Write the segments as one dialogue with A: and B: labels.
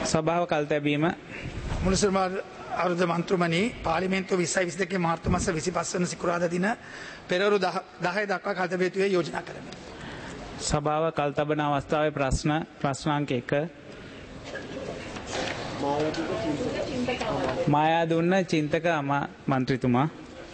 A: සභාව කල් තැබීම.
B: මුලසුරුම අරුද මන්ත්‍රමණී පාර්ලිමේන්තුව 2022 මාර්තු මාස 25 වන සිකුරාදා දින පෙරවරු 10 දක්වා කල් තැබිය යුතුයි යෝජනා කරමි.
A: සභාව කල් තබන අවස්ථාවේ ප්‍රශ්නාංක 1 මායාදුන්න චින්තක මන්ත්‍රීතුමා.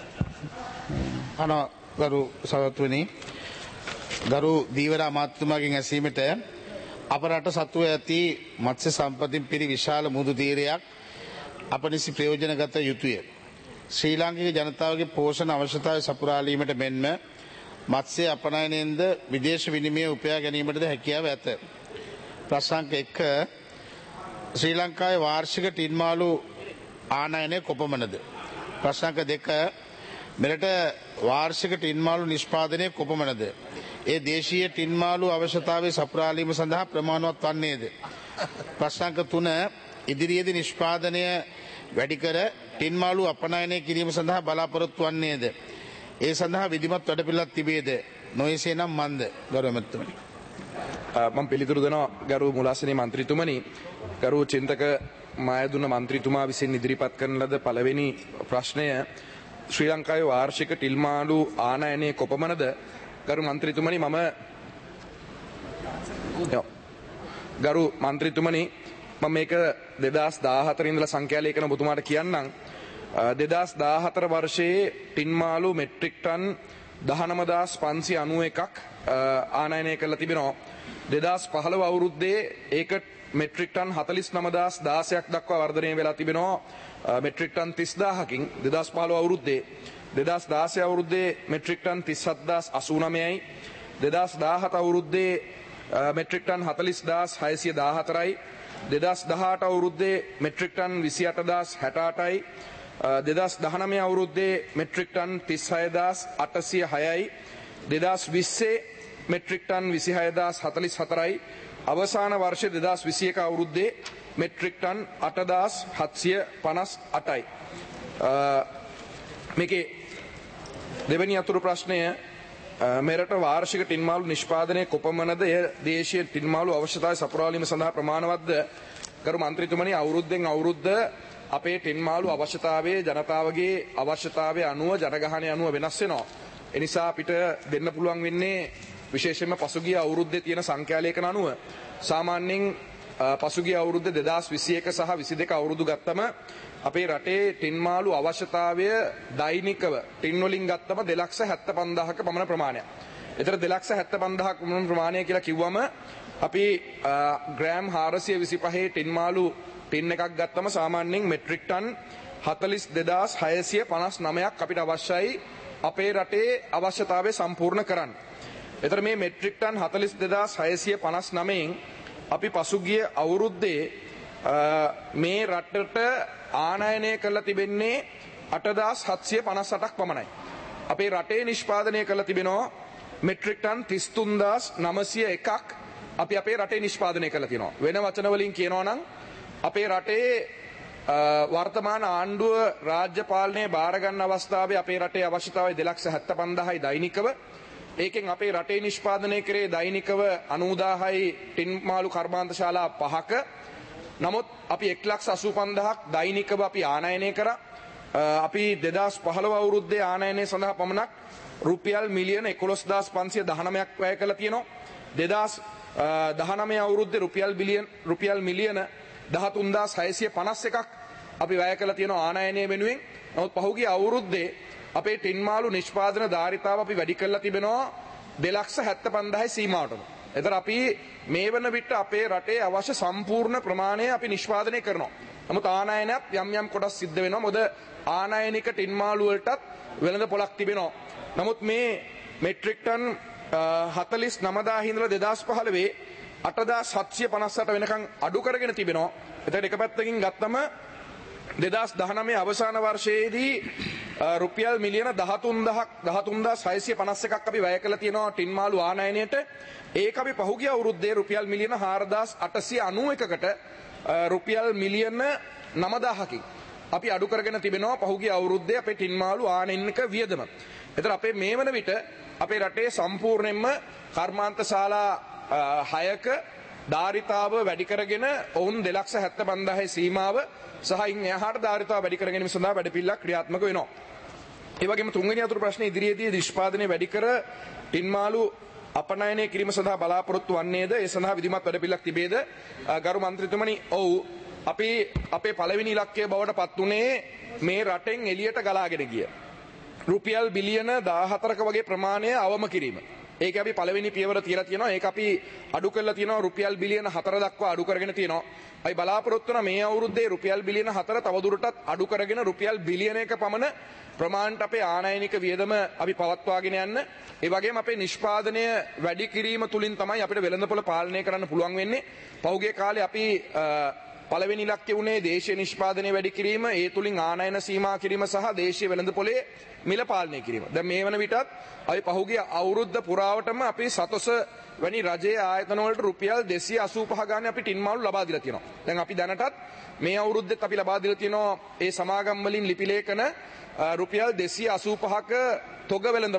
C: ගරු සහෝදරතුමනි, ගරු දීවර අමාත්‍යතුමාගෙන් ඇසීමට අප රට සතුව ඇති මත්ස්‍ය සම්පතින් පිරි විශාල මුහුදු තීරයක් අප නිසි ප්‍රයෝජනගත යුතුය. ශ්‍රී ලාංකික ජනතාවගේ පෝෂණ අවශ්‍යතාවය සපුරාලීමට මෙන්ම මත්ස්‍ය අපනයනයෙන්ද විදේශ විනිමය උපයා ගැනීමටද හැකියාව ඇත. ප්‍රශ්නාංක 1 ශ්‍රී ලංකාවේ වාර්ෂික ටින්මාලු ආනයනය කොපමණද? ප්‍රශ්නාංක 2 මෙරට වාර්ෂික ටින්මාලු නිෂ්පාදනය කොපමණද? ඒ දේශීය ටින්මාලු අවශ්‍යතාවය සපුරාලීම සඳහා ප්‍රමාණවත් වන්නේද? ප්‍රශ්නාංක 3 ඉදිරියේදී නිෂ්පාදනය වැඩි කර ටින්මාලු අපනයනය කිරීම සඳහා බලාපොරොත්තු වන්නේද? ඒ සඳහා විධිමත් වැඩපිළිවෙලක් තිබේද? නොයසේ නම් මන්ද? ගරු ඇමතිතුමනි.
D: මම පිළිතුරු දෙනවා ගරු මුලාසනී මන්ත්‍රීතුමනි. ගරු චින්තක මායදුන්න මන්ත්‍රීතුමා විසින් ඉදිරිපත් කරන ලද පළවෙනි ප්‍රශ්නය ශ්‍රී ලංකාවේ වාර්ෂික ටින්මාලු ආනයනය කොපමණද? ගරු මන්ත්‍රීතුමනි ගරු මන්ත්‍රීතුමනි මම මේක 2014 ඉඳලා සංඛ්‍යාලේඛන ඔබතුමාට කියන්නම්. 2014 වර්ෂයේ ටින්මාලු මෙට්‍රික් ටන් 19591ක් ආනයනය කරලා තිබෙනවා. 2015 අවුරුද්දේ ඒක මෙට්‍රික් ටන් 49016ක් දක්වා වර්ධනය වෙලා තිබෙනවා. මෙට්‍රික් ටන් 30000කින් 2015 අවුරුද්දේ 2016 අවුරුද්දේ මෙට්‍රික් ටන් 37089යි 2017 අවුරුද්දේ මෙට්‍රික් ටන් 40614යි 2018 අවුරුද්දේ මෙට්‍රික් ටන් 28068යි 2019 අවුරුද්දේ මෙට්‍රික් ටන් 36806යි 2020 මෙට්‍රික් ටන් 26044යි අවසාන වර්ෂ 2021 අවුරුද්දේ මෙට්‍රික් ටන් 8758යි. මේකේ දෙවැනි අතුරු ප්‍රශ්නය මෙරට වාර්ෂික ටින්මාලු නිෂ්පාදනය කොපමණද? එය දේශීය ටින්මාලු අවශ්‍යතාවය සපුරාලීම සඳහා ප්‍රමාණවත්ද? ගරු මන්ත්‍රීතුමනි, අවුරුද්දෙන් අවුරුද්ද අපේ ටින්මාලු අවශ්‍යතාවයේ ජනතාවගේ අවශ්‍යතාවය අනුව ජනගහනය අනුව වෙනස් වෙනවා. ඒ නිසා අපිට දෙන්න පුළුවන් වෙන්නේ විශේෂයෙන්ම පසුගිය අවුරුද්දේ තියෙන සංඛ්‍යාලේඛන අනුව සාමාන්‍යයෙන් පසුගිය අවුරුද්ද 2021 සහ 22 අවුරුදු ගත්තම අපේ රටේ ටින්මාලු අවශ්‍යතාවය දෛනිකව ටින් වලින් ගත්තම 2,75,000ක පමණ ප්‍රමාණයක්. ඒතර 2,75,000ක පමණ ප්‍රමාණය කියලා කිව්වම අපි ග්‍රෑම් 425 ටින්මාලු ටින් එකක් ගත්තම සාමාන්‍යයෙන් මෙට්‍රික් ටන් 42659ක් අපිට අවශ්‍යයි අපේ රටේ අවශ්‍යතාවය සම්පූර්ණ කරන්න. ඒතර මේ මෙට්‍රික් ටන් 42659න් අපි පසුගිය අවුරුද්දේ මේ රටට ආනයනය කරලා තිබෙන්නේ 8758ක් පමණයි. අපේ රටේ නිෂ්පාදනය කරලා තිබෙනවා මෙට්‍රික් ටන් 33901ක් අපි අපේ රටේ නිෂ්පාදනය කරලා තියෙනවා. වෙන වචන වලින් කියනවා නම් අපේ රටේ වර්තමාන ආණ්ඩුව රාජ්‍ය පාලනය බාර ගන්න අවස්ථාවේ අපේ රටේ අවශ්‍යතාවය 2,75,000යි දෛනිකව. ඒකෙන් අපේ රටේ නිෂ්පාදනය කරේ දෛනිකව 90000යි ටින්මාලු කර්මාන්තශාලා 5ක. නමුත් අපි 1,85,000ක් දෛනිකව අපි ආනයනය කරා. අපි 2015 අවුරුද්දේ ආනයනය සඳහා පමණක් රුපියල් මිලියන 11,519ක් වැය කළා තියෙනවා. 2019 අවුරුද්දේ රුපියල් මිලියන 13,651ක් අපි වැය කළා තියෙනවා ආනයනය වෙනුවෙන්. නමුත් පහුගිය අවුරුද්දේ අපේ ටින්මාලු නිෂ්පාදන ධාරිතාව අපි වැඩි කරලා තිබෙනවා 2,75,000 සීමාවටම. එතන අපි මේ වන විට අපේ රටේ අවශ්‍ය සම්පූර්ණ ප්‍රමාණය අපි නිෂ්පාදනය කරනවා. නමුත් ආනයනයත් යම් කොටස් සිද්ධ වෙනවා. මොකද ආනයනික ටින්මාලු වලටත් වෙළඳ පොලක් තිබෙනවා. නමුත් මේ මෙට්‍රික් ටන් 49000 ඉඳලා 2015 8758 වෙනකන් අඩු කරගෙන තිබෙනවා. එතකොට එක පැත්තකින් ගත්තම 2019 අවසාන වර්ෂයේදී රුපියල් මිලියන 13,651ක් අපි වැය කළා තියෙනවා ටින්මාලු ආනයනයට. ඒක අපි පහුගිය අවුරුද්දේ රුපියල් මිලියන 4,891කට රුපියල් මිලියන 9,000කින් අපි අඩු කරගෙන තිබෙනවා පහුගිය අවුරුද්දේ අපේ ටින්මාලු ආනයනික වියදම. එතන අපේ මේ වන විට අපේ රටේ සම්පූර්ණයෙන්ම කර්මාන්තශාලා 6ක ධාරිතාව වැඩි කරගෙන ඔවුන් 2,75,000 සීමාව සහ ඉන් එහාට ධාරිතාව වැඩි කර ගැනීම සඳහා වැඩපිළිවෙලක් ක්‍රියාත්මක වෙනවා. ඒ වගේම තුන්වෙනි අතුරු ප්‍රශ්නේ ඉදිරියේදී නිෂ්පාදනය වැඩි කර ටින්මාලු අපනයනය කිරීම සඳහා බලාපොරොත්තු වන්නේද? ඒ සඳහා විධිමත් වැඩපිළිවෙලක් තිබේද? ගරු මන්ත්‍රීතුමනි, ඔව්. අපි අපේ පළවෙනි ඉලක්කය බවට පත් වුණේ මේ රටෙන් එළියට ගලාගෙන ගිය රුපියල් බිලියන 14ක වගේ ප්‍රමාණය අවම කිරීම. ඒක අපි පළවෙනි පියවර තියලා තියෙනවා. ඒක අපි අඩු කරලා තියෙනවා රුපියල් බිලියන 4 දක්වා අඩු කරගෙන තියෙනවා. අපි බලාපොරොත්තු වෙන මේ අවුරුද්දේ රුපියල් බිලියන 4 තවදුරටත් අඩු කරගෙන රුපියල් බිලියන 1 පමණ ප්‍රමාණයට අපේ ආනයනික වියදම අපි පවත්වාගෙන යන්න. ඒ වගේම අපේ නිෂ්පාදනය වැඩි කිරීම තුලින් තමයි අපිට වෙළඳපොළ පාලනය කරන්න පුළුවන් වෙන්නේ. පෞගේ කාලේ අපි පළවෙනි ඉලක්කය උනේ දේශීය නිෂ්පාදනය වැඩි කිරීම, ඒ තුලින් ආනයන සීමා කිරීම සහ දේශීය වෙළඳපොලේ මිල පාලනය කිරීම. දැන් මේ වන විටත් අපි පහුගිය අවුරුද්ද පුරාවටම අපි සතොස වැනි රජයේ ආයතන වලට රුපියල් 285 ගානේ අපි ටින් මාළු ලබා දීලා තියෙනවා. දැන් අපි දැනටත් මේ අවුරුද්දෙත් අපි ලබා දීලා තියෙනවා ඒ සමාගම් වලින් ලිපි ලේඛන රුපියල් 285ක තොග වෙළඳ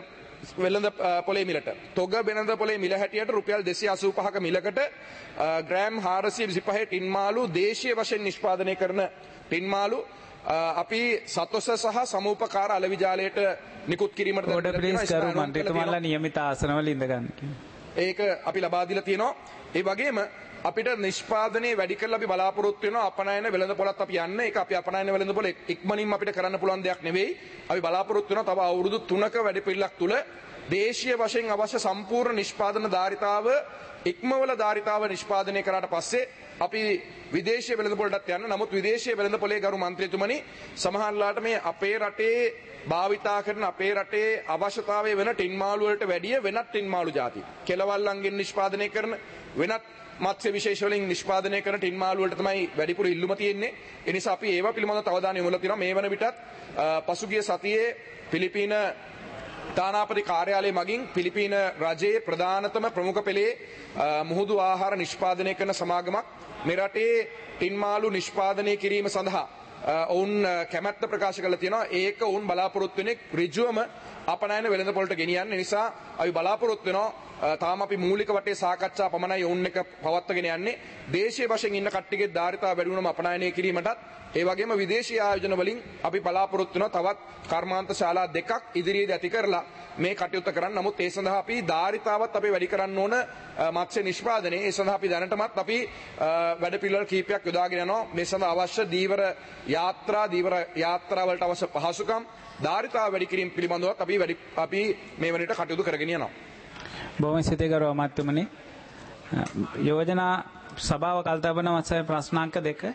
D: පොලේ මිලට. තොග වෙළඳ පොලේ මිල හැටියට රුපියල් 285ක මිලකට ග්‍රෑම් 425 ටින් මාළු දේශීය වශයෙන් නිෂ්පාදනය කරන ටින් මාළු අපි සතොස සහ සමූපකාර අලෙවි ජාලයට නිකුත් කිරීමට
A: මන්ත්‍රීතුමාලා නියමිත ආසනවල ඉඳ ගන්න.
D: ඒක අපි ලබා දීලා තියෙනවා. ඒ වගේම අපිට නිෂ්පාදනයේ වැඩි කරලා අපි බලාපොරොත්තු වෙනවා අපනයන වෙළඳපොළත් අපි යන්න. ඒක අපි අපනයන වෙළඳපොළ ඉක්මනින්ම අපිට කරන්න පුළුවන් දෙයක් නෙවෙයි. අපි බලාපොරොත්තු වෙනවා තව අවුරුදු 3ක වැඩපිළිවෙලක් තුල දේශීය වශයෙන් අවශ්‍ය සම්පූර්ණ නිෂ්පාදන ධාරිතාව ඉක්මවල ධාරිතාව නිෂ්පාදනය කරාට පස්සේ අපි විදේශීය වෙළඳපොළටත් යන්න. නමුත් විදේශීය වෙළඳපොලේ ගරු මන්ත්‍රීතුමනි, සමහරලාට මේ අපේ රටේ භාවිතා කරන අපේ රටේ අවශ්‍යතාවය වෙන ටින් මාළු වලට වැඩිය වෙනත් ටින් මාළු ಜಾති කෙලවල්ලන්ගෙන් නිෂ්පාදනය කරන වෙනත් මත්ස්‍ය විශේෂ වලින් නිෂ්පාදනය කරන ටින් මාළු වලට තමයි වැඩිපුර ඉල්ලුම තියෙන්නේ. ඒ නිසා අපි ඒවා පිළිබඳව අවධානය යොමුලා තියෙනවා. මේ වන විටත් පසුගිය සතියේ පිලිපීන තානාපති කාර්යාලය මගින් පිලිපීන රජයේ ප්‍රධානතම ප්‍රමුඛ පෙළේ මුහුදු ආහාර නිෂ්පාදනය කරන සමාගමක් මේ රටේ ටින් මාළු නිෂ්පාදනය කිරීම සඳහා ඔවුන් කැමැත්ත ප්‍රකාශ කරලා තියෙනවා. ඒක ඔවුන් බලාපොරොත්තු වෙන්නේ ඍජුවම අපනයන වෙළඳපොළට ගෙනියන්න. නිසා අපි බලාපොරොත්තු වෙනවා තාම අපි මූලික වටේ සාකච්ඡා පමණයි ඔවුන් එක පවත්වාගෙන යන්නේ. දේශීය වශයෙන් ඉන්න කට්ටියගේ ධාරිතාව වැඩි වුණම අපනයනය කිරීමටත් ඒ වගේම විදේශීය ආයෝජන වලින් අපි බලාපොරොත්තු වෙනවා තවත් කර්මාන්ත ශාලා 2ක් ඉදිරියේදී ඇති කරලා මේ කටයුත්ත කරන්න. නමුත් ඒ සඳහා අපි ධාරිතාවත් අපි වැඩි කරන්න ඕන මත්ස්‍ය නිෂ්පාදනයේ. ඒ සඳහා අපි දැනටමත් අපි වැඩපිළිවෙළ කීපයක් යොදාගෙන යනවා. මේ සඳහා අවශ්‍ය දීවර යාත්‍රා වලට අවශ්‍ය පහසුකම් ධාරිතාව වැඩි කිරීම පිළිබඳවත් අපි මේ වනට කටයුතු කරගෙන යනවා.
A: බොහොම ස්තුතියි ගරු අමාත්‍යතුමනි. යෝජනා සභාව කල්තබන වසරේ ප්‍රශ්නාංක 2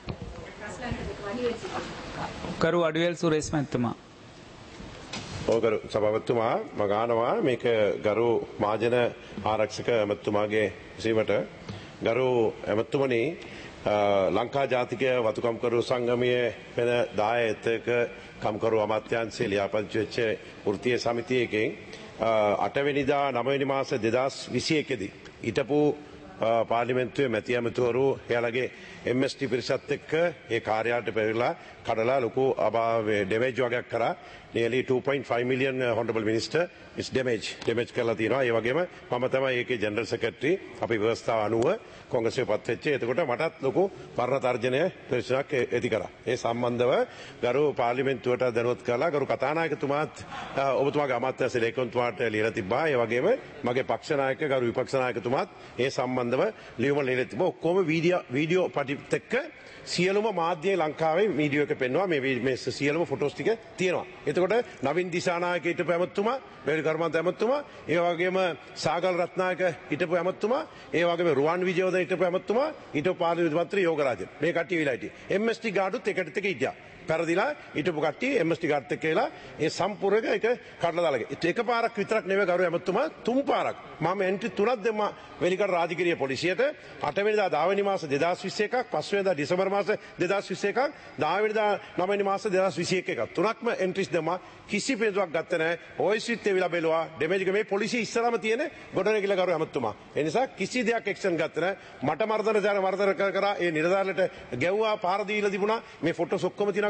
A: කරු අඩුවෙල් සුරේෂ් මහත්මයා.
E: ඕකරු සභාපතිතුමා මම ගානවා මේක ගරු මාජන ආරක්ෂක ඇමතුමාගේ විසීමට. ගරු ඇමතුමනි, ලංකා ජාතික වතුකම්කරු සංගමයේ වෙන 10ක කම්කරු අමාත්‍යාංශයේ ලියාපදිංචි වෙච්ච වෘත්තීය සමිතියකින් 8 වෙනිදා 9 වෙනි මාස 2021 දී හිටපු පාර්ලිමේන්තුවේ මැති ඇමතිවරු එයාලගේ MST පිරිසත් එක්ක ඒ කාර්යාලයට පැවිලා කඩලා ලොකු ඩැමේජ් වගේක් කරා. nearly 2.5 million honorable minister is damage කරලා තියෙනවා. ඒ වගේම මම තමයි ඒකේ ජෙනරල් සෙක්‍රටරි. අපි ව්‍යවස්ථාව අනුව කොංග්‍රසයේ පත් වෙච්ච. එතකොට මටත් ලොකු පරණ තර්ජනය ප්‍රශ්නයක් ඇති කරා. ඒ සම්බන්ධව ගරු පාර්ලිමේන්තුවට දැනුවත් කළා. ගරු කතානායකතුමාත් ඔබතුමාගේ අමාත්‍යාංශ ලේකම්තුමාට ලියලා තිබ්බා. ඒ වගේම මගේ පක්ෂ නායක ගරු විපක්ෂ නායකතුමාත් ඒ සම්බන්ධව ලියුම ලියලා තිබ්බා. ඔක්කොම වීඩියෝ පටිත් එක්ක සියලුම මාධ්‍ය ලංකාවේ වීඩියෝ එක පෙන්වනවා. මේ සියලුම ෆොටෝස් ටික තියෙනවා. එතකොට නවින් දිසානායක හිටපු ඇමතුමා, බේරි කර්මාන්ත ඇමතුමා, ඒ වගේම සාගල් රත්නායක හිටපු ඇමතුමා, ඒ වගේම රුවන් විජයවර්ධන හිටපු ඇමතුමා, හිටපු පාර්ලිමේන්තු මන්ත්‍රී යෝගරාජන්. මේ කට්ටිය විලා හිටියේ. MST ගාඩුත් එකට එක හිටියා. පැරදිලා හිටපු කට්ටිය MST ගාඩුත් එක්ක එලා ඒ සම්පූර්ණ එක කඩලා දාලා ගියා. එක පාරක් විතරක් නෙවෙයි ගරු ඇමතුමා, 3 පාරක්. මම එන්ට්‍රි 3ක් දෙම්මා වෙලිකඩ රාජගිරිය පොලිසියට. 8 වෙනිදා 10 වෙනි මාස 2021ක්, 5 වෙනිදා දෙසැම්බර් මාස 2021ක්, 10 වෙනිදා 9 වෙනි මාස 2021ක්. 3ක්ම එන්ට්‍රිස් දෙම්මා. කිසි පිළිතුරක් ගත්තේ නැහැ. ඔයිසිත් එවිලා බැලුවා. ඩැමේජ් එක මේ පොලිසිය ඉස්සරහම තියෙන ගොඩනැගිල්ල ගරු ඇමතුමා. ඒ නිසා කිසි දෙයක් ඇක්ෂන් ගත්තේ නැහැ. මට මර්ධන කරා ඒ නිලධාරීලට ගැව්වා පාර දීලා තිබුණා. මේ ෆොටෝස් ඔක්කොම තියෙනවා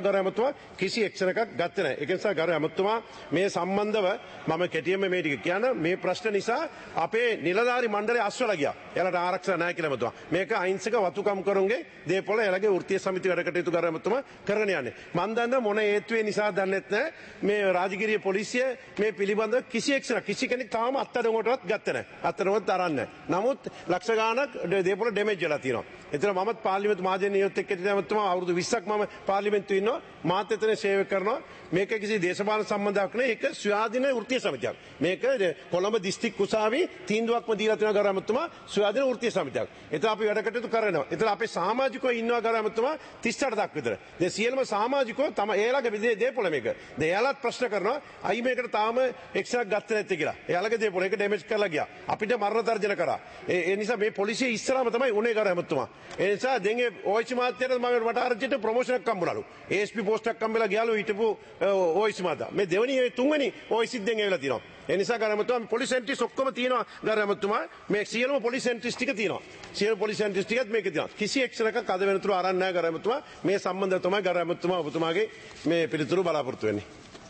E: ගරු ඇමතුමා කිසි එක්ෂණ එකක් ගත්තේ නැහැ. ඒක නිසා ගරු ඇමතුමා මේ සම්බන්ධව මම කෙටියෙන්ම මේ ටික කියන මේ ප්‍රශ්න නිසා අපේ නිලධාරි මණ්ඩලය අස්වැලා ගියා. එයාලට ආරක්ෂා නැහැ කියලා ඇමතුමා. මේක අහිංසක වතුකම් කරුන්ගේ දේපොළ එයාලගේ වෘත්තීය සමිති වැඩ කටයුතු කර ඇමතුමා කරගෙන යන්නේ. මම දන්නා මොන හේතුවේ නිසා දන්නෙත් නැහැ. මේ රාජගිරිය පොලිසිය මේ පිළිබඳ කිසි එක්ෂණ කිසි කෙනෙක් තාම අත්අඩංගුවටවත් ගත්තේ නැහැ. අත්අඩංගුවට අරන් නැහැ. නමුත් ලක්ෂ ගාණක් දේපොළ ඩැමේජ් වෙලා තියෙනවා. එතන මමත් පාර්ලිමේන්තු මහජන නියෝජිත එක්ක ඇමතුමා අවුරුදු 20ක් මම පාර්ලිමේන්තුවේ ඉන්නවා. මාත් එතන සේවය කරනවා. මේක කිසි දේශපාලන සම්බන්ධයක් නෙවෙයි. ඒක ස්වාධීන වෘත්තීය සමිතියක්. මේක කොළඹ දිස්ත්‍රික් උසාවියේ තීන්දුවක්ම දීලා තියෙනවා ගරු ඇමතුමා ස්වාධීන වෘත්තීය සමිතියක්. එතන අපි වැඩ කටයුතු කරනවා. එතන අපේ සමාජිකයෝ ඉන්නවා ගරු ඇමතුමා 38ක් විතර. දැන් සියලුම සමාජිකයෝ තම එයාලගේ දේපොළ මේක. දැන් එයාලත් ප්‍රශ්න කරනවා අයි මේකට තාම එක්සක් ගත්තේ නැත්තේ කියලා. එයාලගේ දේපොළ ඒක ඩැමේජ් කරලා ගියා. අපිට මරණ තර්ජන කරා. ඒ නිසා මේ පොලිසිය ඉස්සරහම තමයි උනේ ගරු ඇමතුමා. ඒ නිසා දැන් ඕයිසි මාත්‍යට මම වටාරච්චිට ප්‍රොමෝෂන් එකක් හම්බුණලු. ASP පෝස්ට් එකක් හම්බෙලා ගියාලු හිටපු ඕයිසි මාතා. මේ දෙවෙනි තුන්වෙනි ඕයිසිත් දැන් ඇවිල්ලා තියෙනවා. ඒ නිසා ගරු ඇමතුමා පොලිස් සෙන්ටිස් ඔක්කොම තියෙනවා ගරු ඇමතුමා. මේ සියලුම පොලිස් සෙන්ටිස් ටික තියෙනවා. සියලු පොලිස් සෙන්ටිස් ටිකත් මේකේ තියෙනවා. කිසි එක්ෂණ එකක් අද වෙනතුරු අරන් නැහැ ගරු ඇමතුමා. මේ සම්බන්ධව තමයි ගරු ඇමතුමා ඔබතුමාගේ මේ පිළිතුරු බලාපොරොත්තු වෙන්නේ.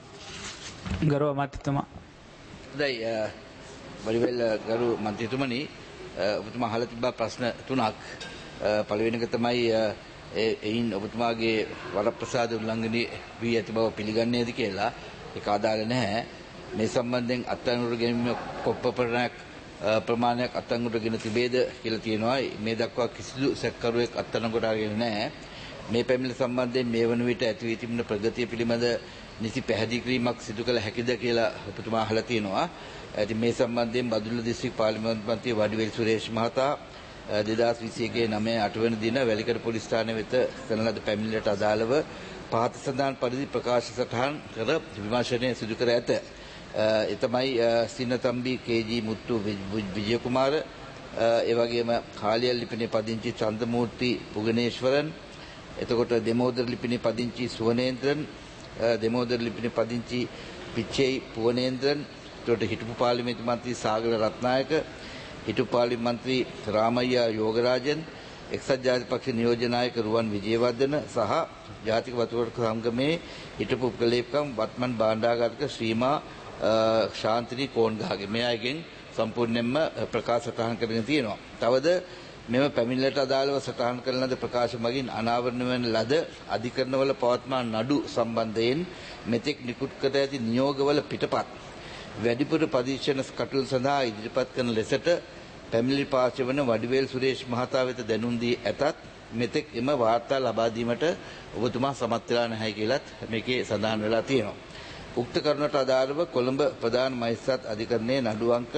A: ගරු අමාත්‍යතුමා.
F: හොඳයි වරිවැල් ගරු මන්ත්‍රීතුමනි ඔබතුමා අහලා තිබ්බා ප්‍රශ්න තුනක්. පළවෙනි එක තමයි එයින් ඔබතුමාගේ වරප්‍රසාද උල්ලංඝනය වී ඇති බව පිළිගන්නේද කියලා. ඒක අදාළ නැහැ. මේ සම්බන්ධයෙන් අත්අඩංගුවට ගැනීම කොප්පපරණයක් ප්‍රමාණයක් අත්අඩංගුවට ගෙන තිබේද කියලා තියෙනවා. මේ දක්වා කිසිදු සැකකරුවෙක් අත්අඩංගුවට අරගෙන නැහැ. මේ පැමිණිලි සම්බන්ධයෙන් මේ වන විට ඇති වී තිබෙන ප්‍රගතිය පිළිබඳ නිසි පැහැදිලි කිරීමක් සිදු කළ හැකිද කියලා ඔබතුමා අහලා තියෙනවා. ඉතින් මේ සම්බන්ධයෙන් බදුල්ල දිස්ත්‍රික් පාර්ලිමේන්තු මන්ත්‍රී වඩිවේල් සුරේෂ් මහතා 2021 9 වෙනි දින වැලිකඩ පොලිස් ස්ථානය වෙත කරන ලද පැමිණිල්ලට අදාළව පහත සඳහන් පරිදි ප්‍රකාශ සටහන් කර විමර්ශනය සිදු කර ඇත. ඒ තමයි සින්නතම්බි KG මුත්තු විජය කුමාර, ඒ වගේම කාලියල් ලිපිනේ පදිංචි චන්දමූර්ති පුගනේශ්වරන්, එතකොට දෙමෝදර ලිපිනේ පදිංචි සුවනේන්ද්‍රන්, දෙමෝදර ලිපිනේ පදිංචි පිච්චේ පුවනේන්ද්‍රන්, එතකොට හිටපු පාර්ලිමේන්තු මන්ත්‍රී සාගර රත්නායක, හිටපු පාර්ලිමේන්තු මන්ත්‍රී රාමයියා යෝගරාජන්, එක්සත් ජාතික පක්ෂ නියෝජ්‍ය නායක රුවන් විජේවර්ධන සහ ජාතික වතුරක සංගමේ හිටපු උපලේකම් වත්මන් භාණ්ඩාගාරික ශ්‍රීමා ශාන්තිනී කෝන්ගහගේ මේ අයගෙන් සම්පූර්ණයෙන්ම ප්‍රකාශ සටහන් කරගෙන තියෙනවා. තවද මෙම පැමිණිල්ලට අදාළව සටහන් කරන ලද ප්‍රකාශ මගින් අනාවරණය වන ලද අධිකරණවල පවත්නා නඩු සම්බන්ධයෙන් මෙතෙක් නිකුත් කර ඇති නියෝගවල පිටපත් වැඩිපුර පරීක්ෂණ කටයුතු සඳහා ඉදිරිපත් කරන ලෙසට පැමිණිලි පාර්ශ්ව වන වඩිවේල් සුරේෂ් මහතා වෙත දැනුම් දී ඇතත් මෙතෙක් එම වාර්තා ලබා දීමට ඔබතුමා සමත් වෙලා නැහැ කියලත් මේකේ සඳහන් වෙලා තියෙනවා. උක්ත කරුණට අදාළව කොළඹ ප්‍රධාන මහේස්ත්‍රාත් අධිකරණයේ නඩු අංක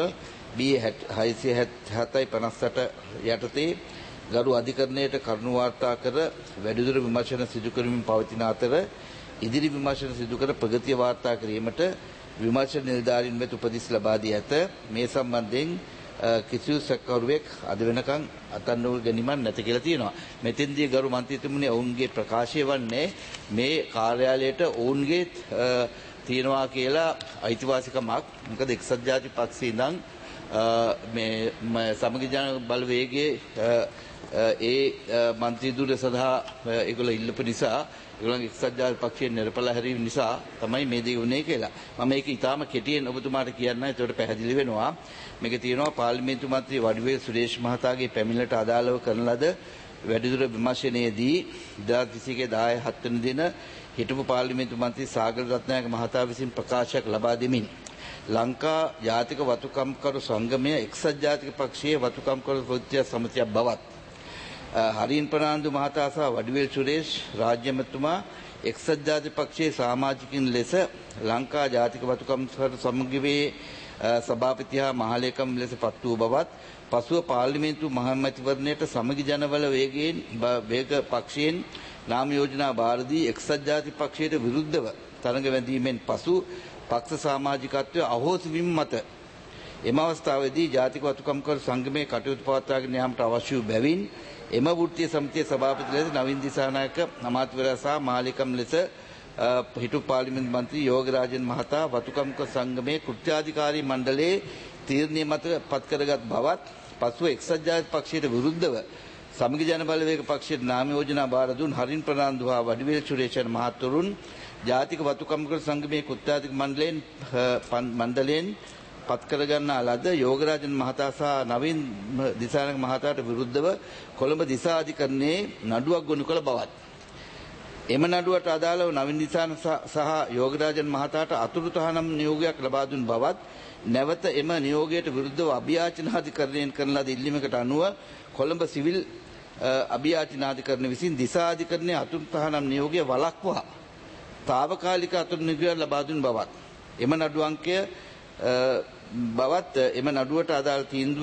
F: B677/58 යටතේ ගරු අධිකරණයට කරුණු වාර්තා කර වැඩිදුර විමර්ශන සිදු කරමින් පවතින අතර ඉදිරි විමර්ශන සිදු කර ප්‍රගතිය වාර්තා කිරීමට විමර්ශන නිලධාරීන් වෙත උපදෙස් ලබා දී ඇත. මේ සම්බන්ධයෙන් කිසිදු සැකකරුවෙක් අද වෙනකන් අත්අඩංගුවට ගැනීමක් නැති කියලා තියෙනවා. මෙතෙන්දී ගරු මන්ත්‍රීතුමනි ඔවුන්ගේ ප්‍රකාශය වන්නේ මේ කාර්යාලයට ඔවුන්ගේ තියෙනවා කියලා අයිතිවාසිකමක්. මොකද එක්සත් ජාතික පක්ෂයේ ඉඳන් මේ සමගි ජන බලවේගයේ ඒ මන්ත්‍රී දුර සඳහා ඒගොල්ලෝ ඉල්ලපු නිසා ඒගොල්ලන්ගේ එක්සත් ජාතික පක්ෂයේ නිරපල හැරීම නිසා තමයි මේ දේ වුනේ කියලා. මම මේක ඊටාම කෙටියෙන් ඔබතුමාට කියන්න. ඒකට පැහැදිලි වෙනවා. මේක තියෙනවා පාර්ලිමේන්තු මන්ත්‍රී වඩිවේල් සුරේෂ් මහතාගේ පැමිණිල්ලට අදාළව කරන ලද වැඩිදුර විමර්ශනයේදී 2021 10 වෙනි දින හිටපු පාර්ලිමේන්තු මන්ත්‍රී සාගර රත්නායක මහතා විසින් ප්‍රකාශයක් ලබා දෙමින් ලංකා ජාතික වතුකම්කරු සංගමය එක්සත් ජාතික පක්ෂයේ වතුකම්කරු ප්‍රතිචාර සමිතියක් බවත් හරින් ප්‍රනාන්දු මහතා සහ වඩිවේල් සුරේෂ් රාජ්‍යමතුමා එක්සත් ජාතික පක්ෂයේ සමාජිකින් ලෙස ලංකා ජාතික වතුකම්කරු සමගියේ සභාපති හා මහලේකම් ලෙස පත් වූ බවත් පසුව පාර්ලිමේන්තු මහමැතිවරණයට සමගි ජනබල වේග පක්ෂයෙන් නාම යෝජනා බාර දී එක්සත් ජාතික පක්ෂයට විරුද්ධව තරඟ වැදීමෙන් පසු පක්ෂ සමාජිකත්වය අහෝසි වීම මත එම අවස්ථාවේදී ජාතික වතුකම්කරු සංගමයේ කටයුතු පවත්වාගෙන යාමට අවශ්‍ය වූ බැවින් එම වෘත්තීය සමිතියේ සභාපති ලෙස නවීන් දිසානායක අමාත්‍යවරයා සහ මහලේකම් ලෙස හිටපු පාර්ලිමේන්තු මන්ත්‍රී යෝගරාජන් මහතා වතුකම්කරු සංගමයේ කෘත්‍යාධිකාරී මණ්ඩලයේ තීරණය මත පත් කරගත් බවත් පසුව එක්සත් ජාතික පක්ෂයට විරුද්ධව සමගි ජන බලවේග පක්ෂයේ නාම යෝජනා බාර දුන් හරින් ප්‍රනාන්දු හා වඩිවේල් සුරේෂන් මහතුරුන් ජාතික වතුකම්කර සංගමයේ කුත්තාධික මණ්ඩලයෙන් පත් කරගන්නා ලද යෝගරාජන් මහතා සහ නවීන් දිසානායක මහතාට විරුද්ධව කොළඹ දිසා අධිකරණයේ නඩුවක් ගොනු කළ බවත් එම නඩුවට අදාළව නවීන් දිසාන සහ යෝගරාජන් මහතාට අතුරු තහනම් නියෝගයක් ලබා දුන් බවත් නැවත එම නියෝගයට විරුද්ධව අභියාචනාධිකරණයෙන් කරන ලද ඉල්ලීමකට අනුව කොළඹ සිවිල් අභියාචනාධිකරණ විසින් දිසා අධිකරණයේ අතුරු තහනම් නියෝගය වළක්වා තාවකාලික අතුරු නියෝගයක් ලබා දුන් බවත් එම නඩු අංකය බවත් එම නඩුවට අදාළ තීන්දුව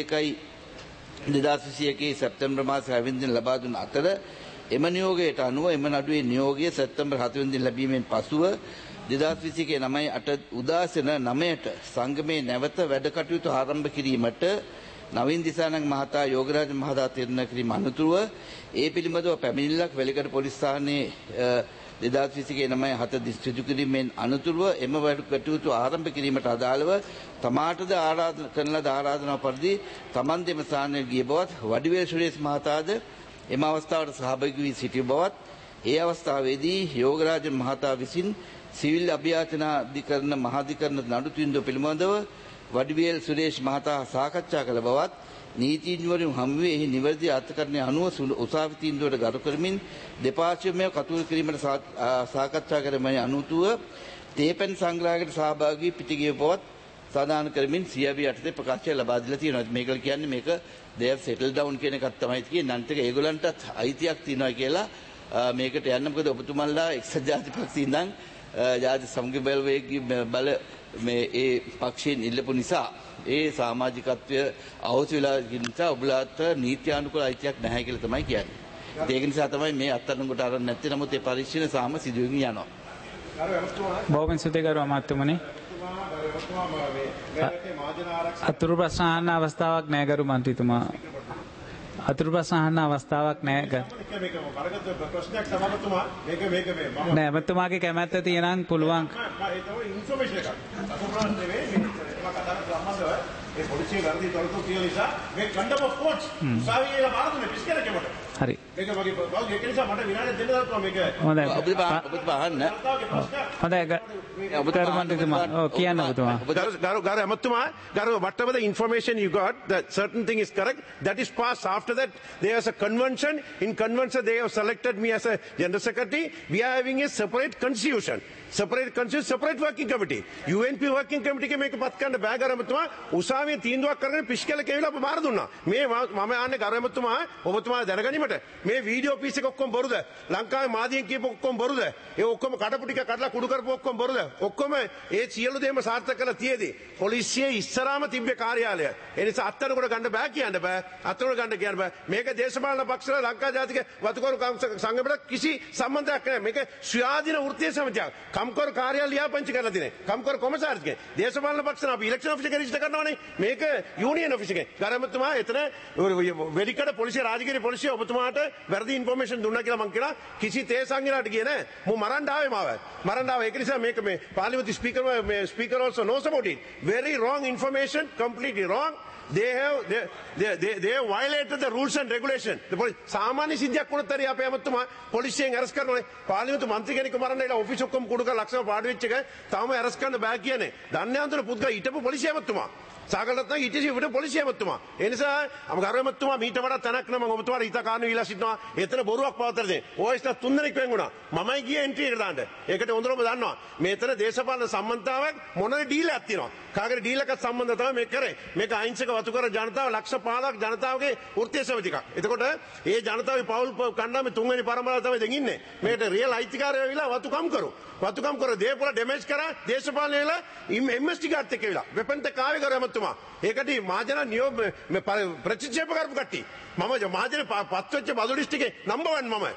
F: 21/2021 සැප්තැම්බර් මාස 6 වෙනි දින ලබා දුන් අතර එම නියෝගයට අනුව එම නඩුවේ නියෝගය සැප්තැම්බර් 7 වෙනි දින ලැබීමෙන් පසුව 2021 9/8 උදාසන 9ට සංගමේ නැවත වැඩ කටයුතු ආරම්භ කිරීමට නවීන් දිසානායක මහතා යෝගරාජ මහතා තීරණය කිරීම අනතුරුව ඒ පිළිබඳව පැමිණිල්ලක් වෙලිකඩ පොලිස් ස්ථානයේ 2021 9/7 සිදු කිරීමෙන් අනතුරුව එම වැඩ කටයුතු ආරම්භ කිරීමට අදාළව තමාටද ආරාධනා කරන ලද ආරාධනාව පරිදි තමන් දෙම ස්ථානයට ගිය බවත් වඩිවේල් සුරේෂ් මහතාද එම අවස්ථාවට සහභාගී වී සිටි බවත් ඒ අවස්ථාවේදී යෝගරාජ මහතා විසින් සිවිල් අභියාචනාධිකරණ මහාධිකරණ නඩු තීන්දුව පිළිබඳව වඩිවේල් සුරේෂ් මහතා සාකච්ඡා කළ බවත් නීතිඥවරුන් හමුවේ එහි නිවැරදි අර්ථකථනය අනුව උසාවි තීන්දුවට ගරු කරමින් දෙපාර්ශ්වයම කටයුතු කිරීමට සාකච්ඡා කරමින් අනුතුව තේපෙන් සංග්‍රහයකට සහභාගී පිටිගිය බවත් සාධාරණ කරමින් CRB යටතේ ප්‍රකාශය ලබා දීලා තියෙනවා. මේක කියන්නේ මේක they have settled down කියන එකක් තමයි කියන්නේ. අන්තික ඒගොල්ලන්ටත් අයිතියක් තියෙනවා කියලා මේකට යන්න. මොකද ඔබතුමන්ලා එක්සත් ජාතිපක්ෂයේ ඉඳන් ජාති සමගි බල මේ ඒ පක්ෂයෙන් ඉල්ලපු නිසා ඒ සමාජිකත්වය අවශ්‍ය වෙලා නිසා ඔබලාට නීත්‍යානුකූල අයිතියක් නැහැ කියලා තමයි කියන්නේ. ඒක නිසා තමයි මේ අත්අඩංගුවට අරන් නැත්තේ. නමුත් ඒ පරීක්ෂණ සාම සිදු වෙමින් යනවා.
A: බොහොම ස්තුතියි ගරු අමාත්‍යතුමනි. අතුරු ප්‍රශ්න අහන්න අවස්ථාවක් නැහැ ගරු මන්ත්‍රීතුමා. අතුරු ප්‍රශ්න අහන්න අවස්ථාවක් නැහැ. නෑ මතුමාගේ කැමැත්ත තියෙනම් පුළුවන්. හරි.
E: Whatever the information you got, that certain thing is correct. That is passed. After that, there is a convention. In convention, they have selected me as a general secretary. We are having a separate constitution. Separate working committee. UNP working committee के मेरे बात करने bag आ रहा है उसावी तीन दुआ करने पिछले केवल आप मार दूँगा मैं मामे आने कर रहा हूँ वो जरगा नहीं मटे मैं वीडियो पीछे को कम बरुद है लंका में मादी की कम बरुद है ये ओक्को में काटा पुटी का काटला कुड़कर कम बरुद है ओक्को में ये चीज़ दे में साथ तक कल तीये दी पुलिस ये इस तरह में तिब्बे कार्यालय इन से अत्तर को गंडे बैग किया अंडे बैग अत्तर को गंडे किया अंडे बैग मैं के देश में पक्ष लंका जाति के वतुकों काम संग में किसी संबंध रखने मैं के स्वाधीन उड़ते समझा कमकोर कार्यालय पंच कर लेते हैं कमकोर कॉमर्स के देशपालन पक्ष ना इलेक्शन ऑफिस के रजिस्टर करना नहीं मेक यूनियन ऑफिस के कारण में तुम्हारे इतने वेलिकड़ पुलिस राजगिरी पुलिस अब तुम्हारे वर्दी इन्फॉर्मेशन ढूंढना के लिए मंगना किसी तेज सांगिना अटकी है ना वो मरंडावे एक रिसा मेक में parliament speaker also knows about it very wrong information completely wrong. They have violated the rules and regulations. The police सामान्य सिद्धिया कुछ तरी आप यामत तुम पुलिस से अरेस्ट करना है पार्लियामेंट तो मंत्री के निको मारना है ऑफिस को कम कुड़का लक्ष्य में पार्टी विच्चे गए ताऊ में अरेस्ट करने बैक किया ने दान्ने अंदर पुद्ध का इटे पे पुलिस यामत तुम सागर रत्ना इटे से इटे पुलिस यामत तुम ऐसा हम घर में तुम मीटर बड़ा तनक न मंगो तुम्हारे इतना कानून इलाज इतना इतने बोरुआक पातर दे वो इसना तुंदर एक पेंगुना ममाई की एंट्री कर दांडे एक टे उंदरों में दान्ना मैं इतने देश पालन संबंध आवे मोने डील आती ना कागर डील का संबंध था मैं करे मैं का आइंसे का वतुकर जानता हूँ लक्ष्य पालक जानता हूँ कि उड़ते समिति का इतना कोटे ये जानता हूँ पाउल कंडा में तुंगे नहीं परंपरा था मैं देंगी ने मैं इतने रियल आइतिकार है विला वतु काम करो दे पूरा डैमेज करा देश पालन विला इन्वेस्टिगेट ते के विला वेपन ते कावे करो मत तुमा एकटी माजना नियो में प्रचिचे पगार कट्टी मामा जो माजने पत्तोच्चे बादुडिस्टी के नंबर 1 मामा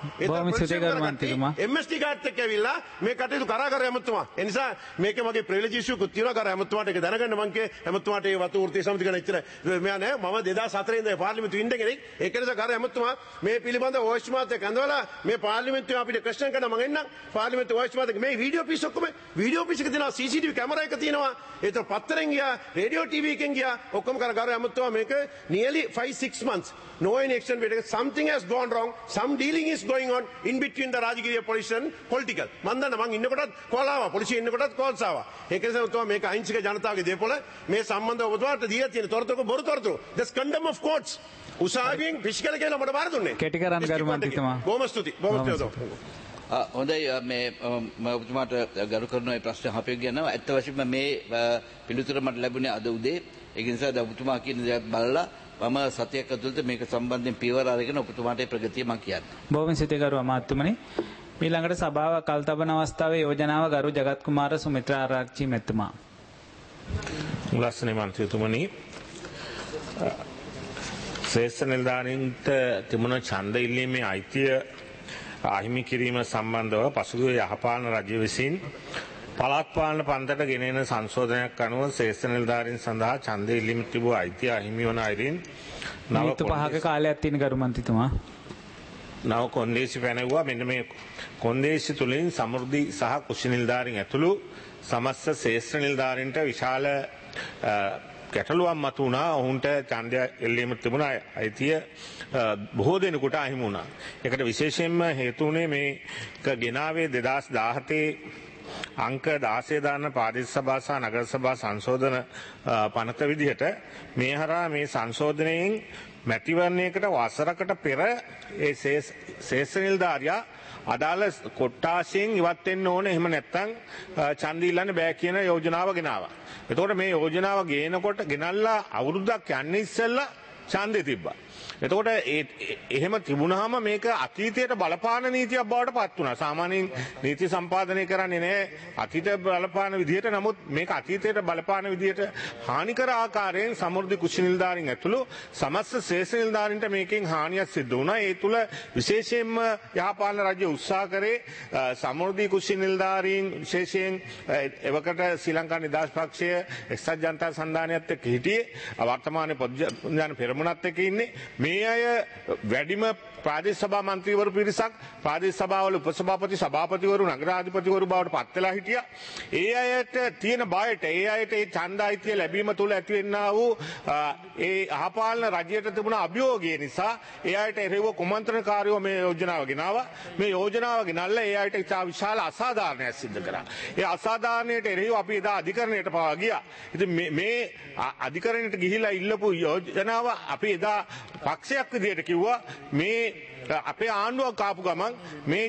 E: इन्वेस्टिगेट ते के विला मैं कट्टी तो करा करे मत तुमा इनसा मैं के मगे प्रिविलेज इश्यू कुत्तीना करे मत तुमा टे दनगंड मंके मत तुमा टे वतु उर्ती समिति का इतने मैं ने मामा 2017 इंदे पार्लियामेंट इंडेंगे नहीं एकने सा करे मत तुमा मैं पिलीबंद वॉइस माते कंदवाला मैं पार्लियामेंट आप क्वेश्चन करना मंगेना पार्लियामेंट वॉइस माते मैं वीडियो पीस को मैं वीडियो पीस के दिन सीसीटीवी कैमरा के तीन ये तो पत्थरेंगे रेडियो टीवी එකෙන් ගියා ඔක්කොම කරගාර ඇමතුමා මේක nearly 5-6 months no any action wait something has gone wrong some dealing is going on in between the Rajagiriya police and political මන් දන්න මං ඉන්නකොටත් කෝල් ආවා පොලිසිය ඉන්නකොටත් කෝල්ස් ආවා ඒක නිසා ඔබතුමා මේක අහිංසක ජනතාවගේ දේපොළ මේ සම්බන්ධව ඔබතුමාට දීලා තියෙන තොරතුරු බොරු තොරතුරු this condemn of courts උසාවියෙන් පිස්කල කියලා මට බාර දුන්නේ
A: කෙටි කරන්න ගරු මන්ත්‍රීතුමා
E: බොහොම ස්තුතියි
F: හොඳයි මේ ඔබතුමාට ගරු කරන මේ ප්‍රශ්න අපේ කියනවා ඇත්ත වශයෙන්ම මේ පිළිතුර මට ලැබුණේ අද උදේ ඒ නිසා ඔබතුමා කියන දේ බලලා මම සතියක් ඇතුළත මේක සම්බන්ධයෙන් පියවර අරගෙන ඔබතුමාට ප්‍රගතිය මම කියන්නම්.
A: බොහොම සිතේ ගරු අමාත්‍යතුමනි ඊළඟට සභාව කල්තබන අවස්ථාවේ යෝජනාව ගරු ජගත් කුමාර සුමිත්‍රා ආරච්චි මැතිතුමා.
G: ලස්සනේ මන්ත්‍රීතුමනි ශ්‍රේෂ්ඨ නිලධාරීන්ට තිබුණ ඡන්ද ඉල්ලීමේ අයිතිය අහිමි කිරීම සම්බන්ධව පසුගිය යහපාලන රජය විසින් පළාත් පාලන පන්තිට ගෙනෙන සංශෝධනයක් අනුව ශ්‍රේෂ්ඨ නිලධාරීන් සඳහා ඡන්ද ඉල්ලීම තිබූ අයිතිය අහිමි වන අයුරින්
A: නව 5ක කාලයක් තියෙන ගරු මන්ත්‍රීතුමා
G: නව කොන්දේසි පැනෙවුවා මෙන්න මේ කොන්දේසි තුලින් සමෘද්ධි සහ කුෂි නිලධාරීන් ඇතුළු සමස්ත ශ්‍රේෂ්ඨ නිලධාරීන්ට විශාල ගැටලුවක් මතු වුණා ඔවුන්ට ඡන්දය එල්ලීම තිබුණ අයිතිය බොහෝ දෙනෙකුට අහිමි වුණා. ඒකට විශේෂයෙන්ම හේතු වුණේ මේක ගෙනාවේ 2017 අංක 16 දාන ප්‍රාදේශ සභා සහ නගර සභා සංශෝධන පනත විදිහට මේ හරහා මේ සංශෝධනයෙන් මැතිවරණයකට වසරකට පෙර ඒ ශේෂ්ඨ නිලධාරියා අදාළ කොට්ටාසියෙන් ඉවත් වෙන්න ඕනේ එහෙම නැත්නම් ඡන්ද ඉල්ලන්න බෑ කියන යෝජනාව ගෙනාවා. එතකොට මේ යෝජනාව ගේනකොට ගෙනල්ලා අවුරුද්දක් යන්නේ ඉස්සෙල්ලා ඡන්දෙ තිබ්බා. එතකොට එහෙම තිබුණාම මේක අතීතයට බලපාන නීතියක් බවට පත් වුණා. සාමාන්‍යයෙන් නීති සම්පාදනය කරන්නේ නැහැ අතීතයට බලපාන විදිහට. නමුත් මේක අතීතයට බලපාන විදිහට හානිකර ආකාරයෙන් සමෘද්ධි කුෂි නිලධාරීන් ඇතුළු සමස්ත ශ්‍රේෂ්ඨ නිලධාරීන්ට මේකෙන් හානියක් සිද්ධ වුණා. ඒ තුල විශේෂයෙන්ම යහපාලන රජය උත්සාහ කරේ සමෘද්ධි කුෂි නිලධාරීන් විශේෂයෙන් එවකට ශ්‍රී ලංකා නිදහස් පක්ෂය එක්සත් ජනතා සන්ධානයත් එක්ක හිටියේ වර්තමානයේ පොදු ජන පෙරමුණත් එක්ක ඉන්නේ. මේ අය වැඩිම ප්‍රාදේශ සභා මන්ත්‍රීවරු පිරිසක් ප්‍රාදේශ සභාවල උපසභාපති සභාපතිවරු නගරාධිපතිවරු බවට පත් වෙලා හිටියා. ඒ අයට තියෙන බයට ඒ අයට ඒ ඡන්ද අයිතිය ලැබීම තුළ ඇතිවෙනා වූ ඒ අහපාලන රජයට තිබුණ අභියෝගය නිසා ඒ අයට එරෙහිව කුමන්ත්‍රණකාරයෝ මේ යෝජනාව ගෙනාවා. මේ යෝජනාව ගෙනල්ලා ඒ අයට ඉතා විශාල අසාධාරණයක් සිද්ධ කරා. ඒ අසාධාරණයට එරෙහිව අපි එදා අධිකරණයට පවා ගියා. ඉතින් මේ අධිකරණයට ගිහිලා ඉල්ලපු යෝජනාව අපි එදා පක්ෂයක් විදිහට කිව්වා මේ අපේ ආණ්ඩුවක් ආපු ගමන් මේ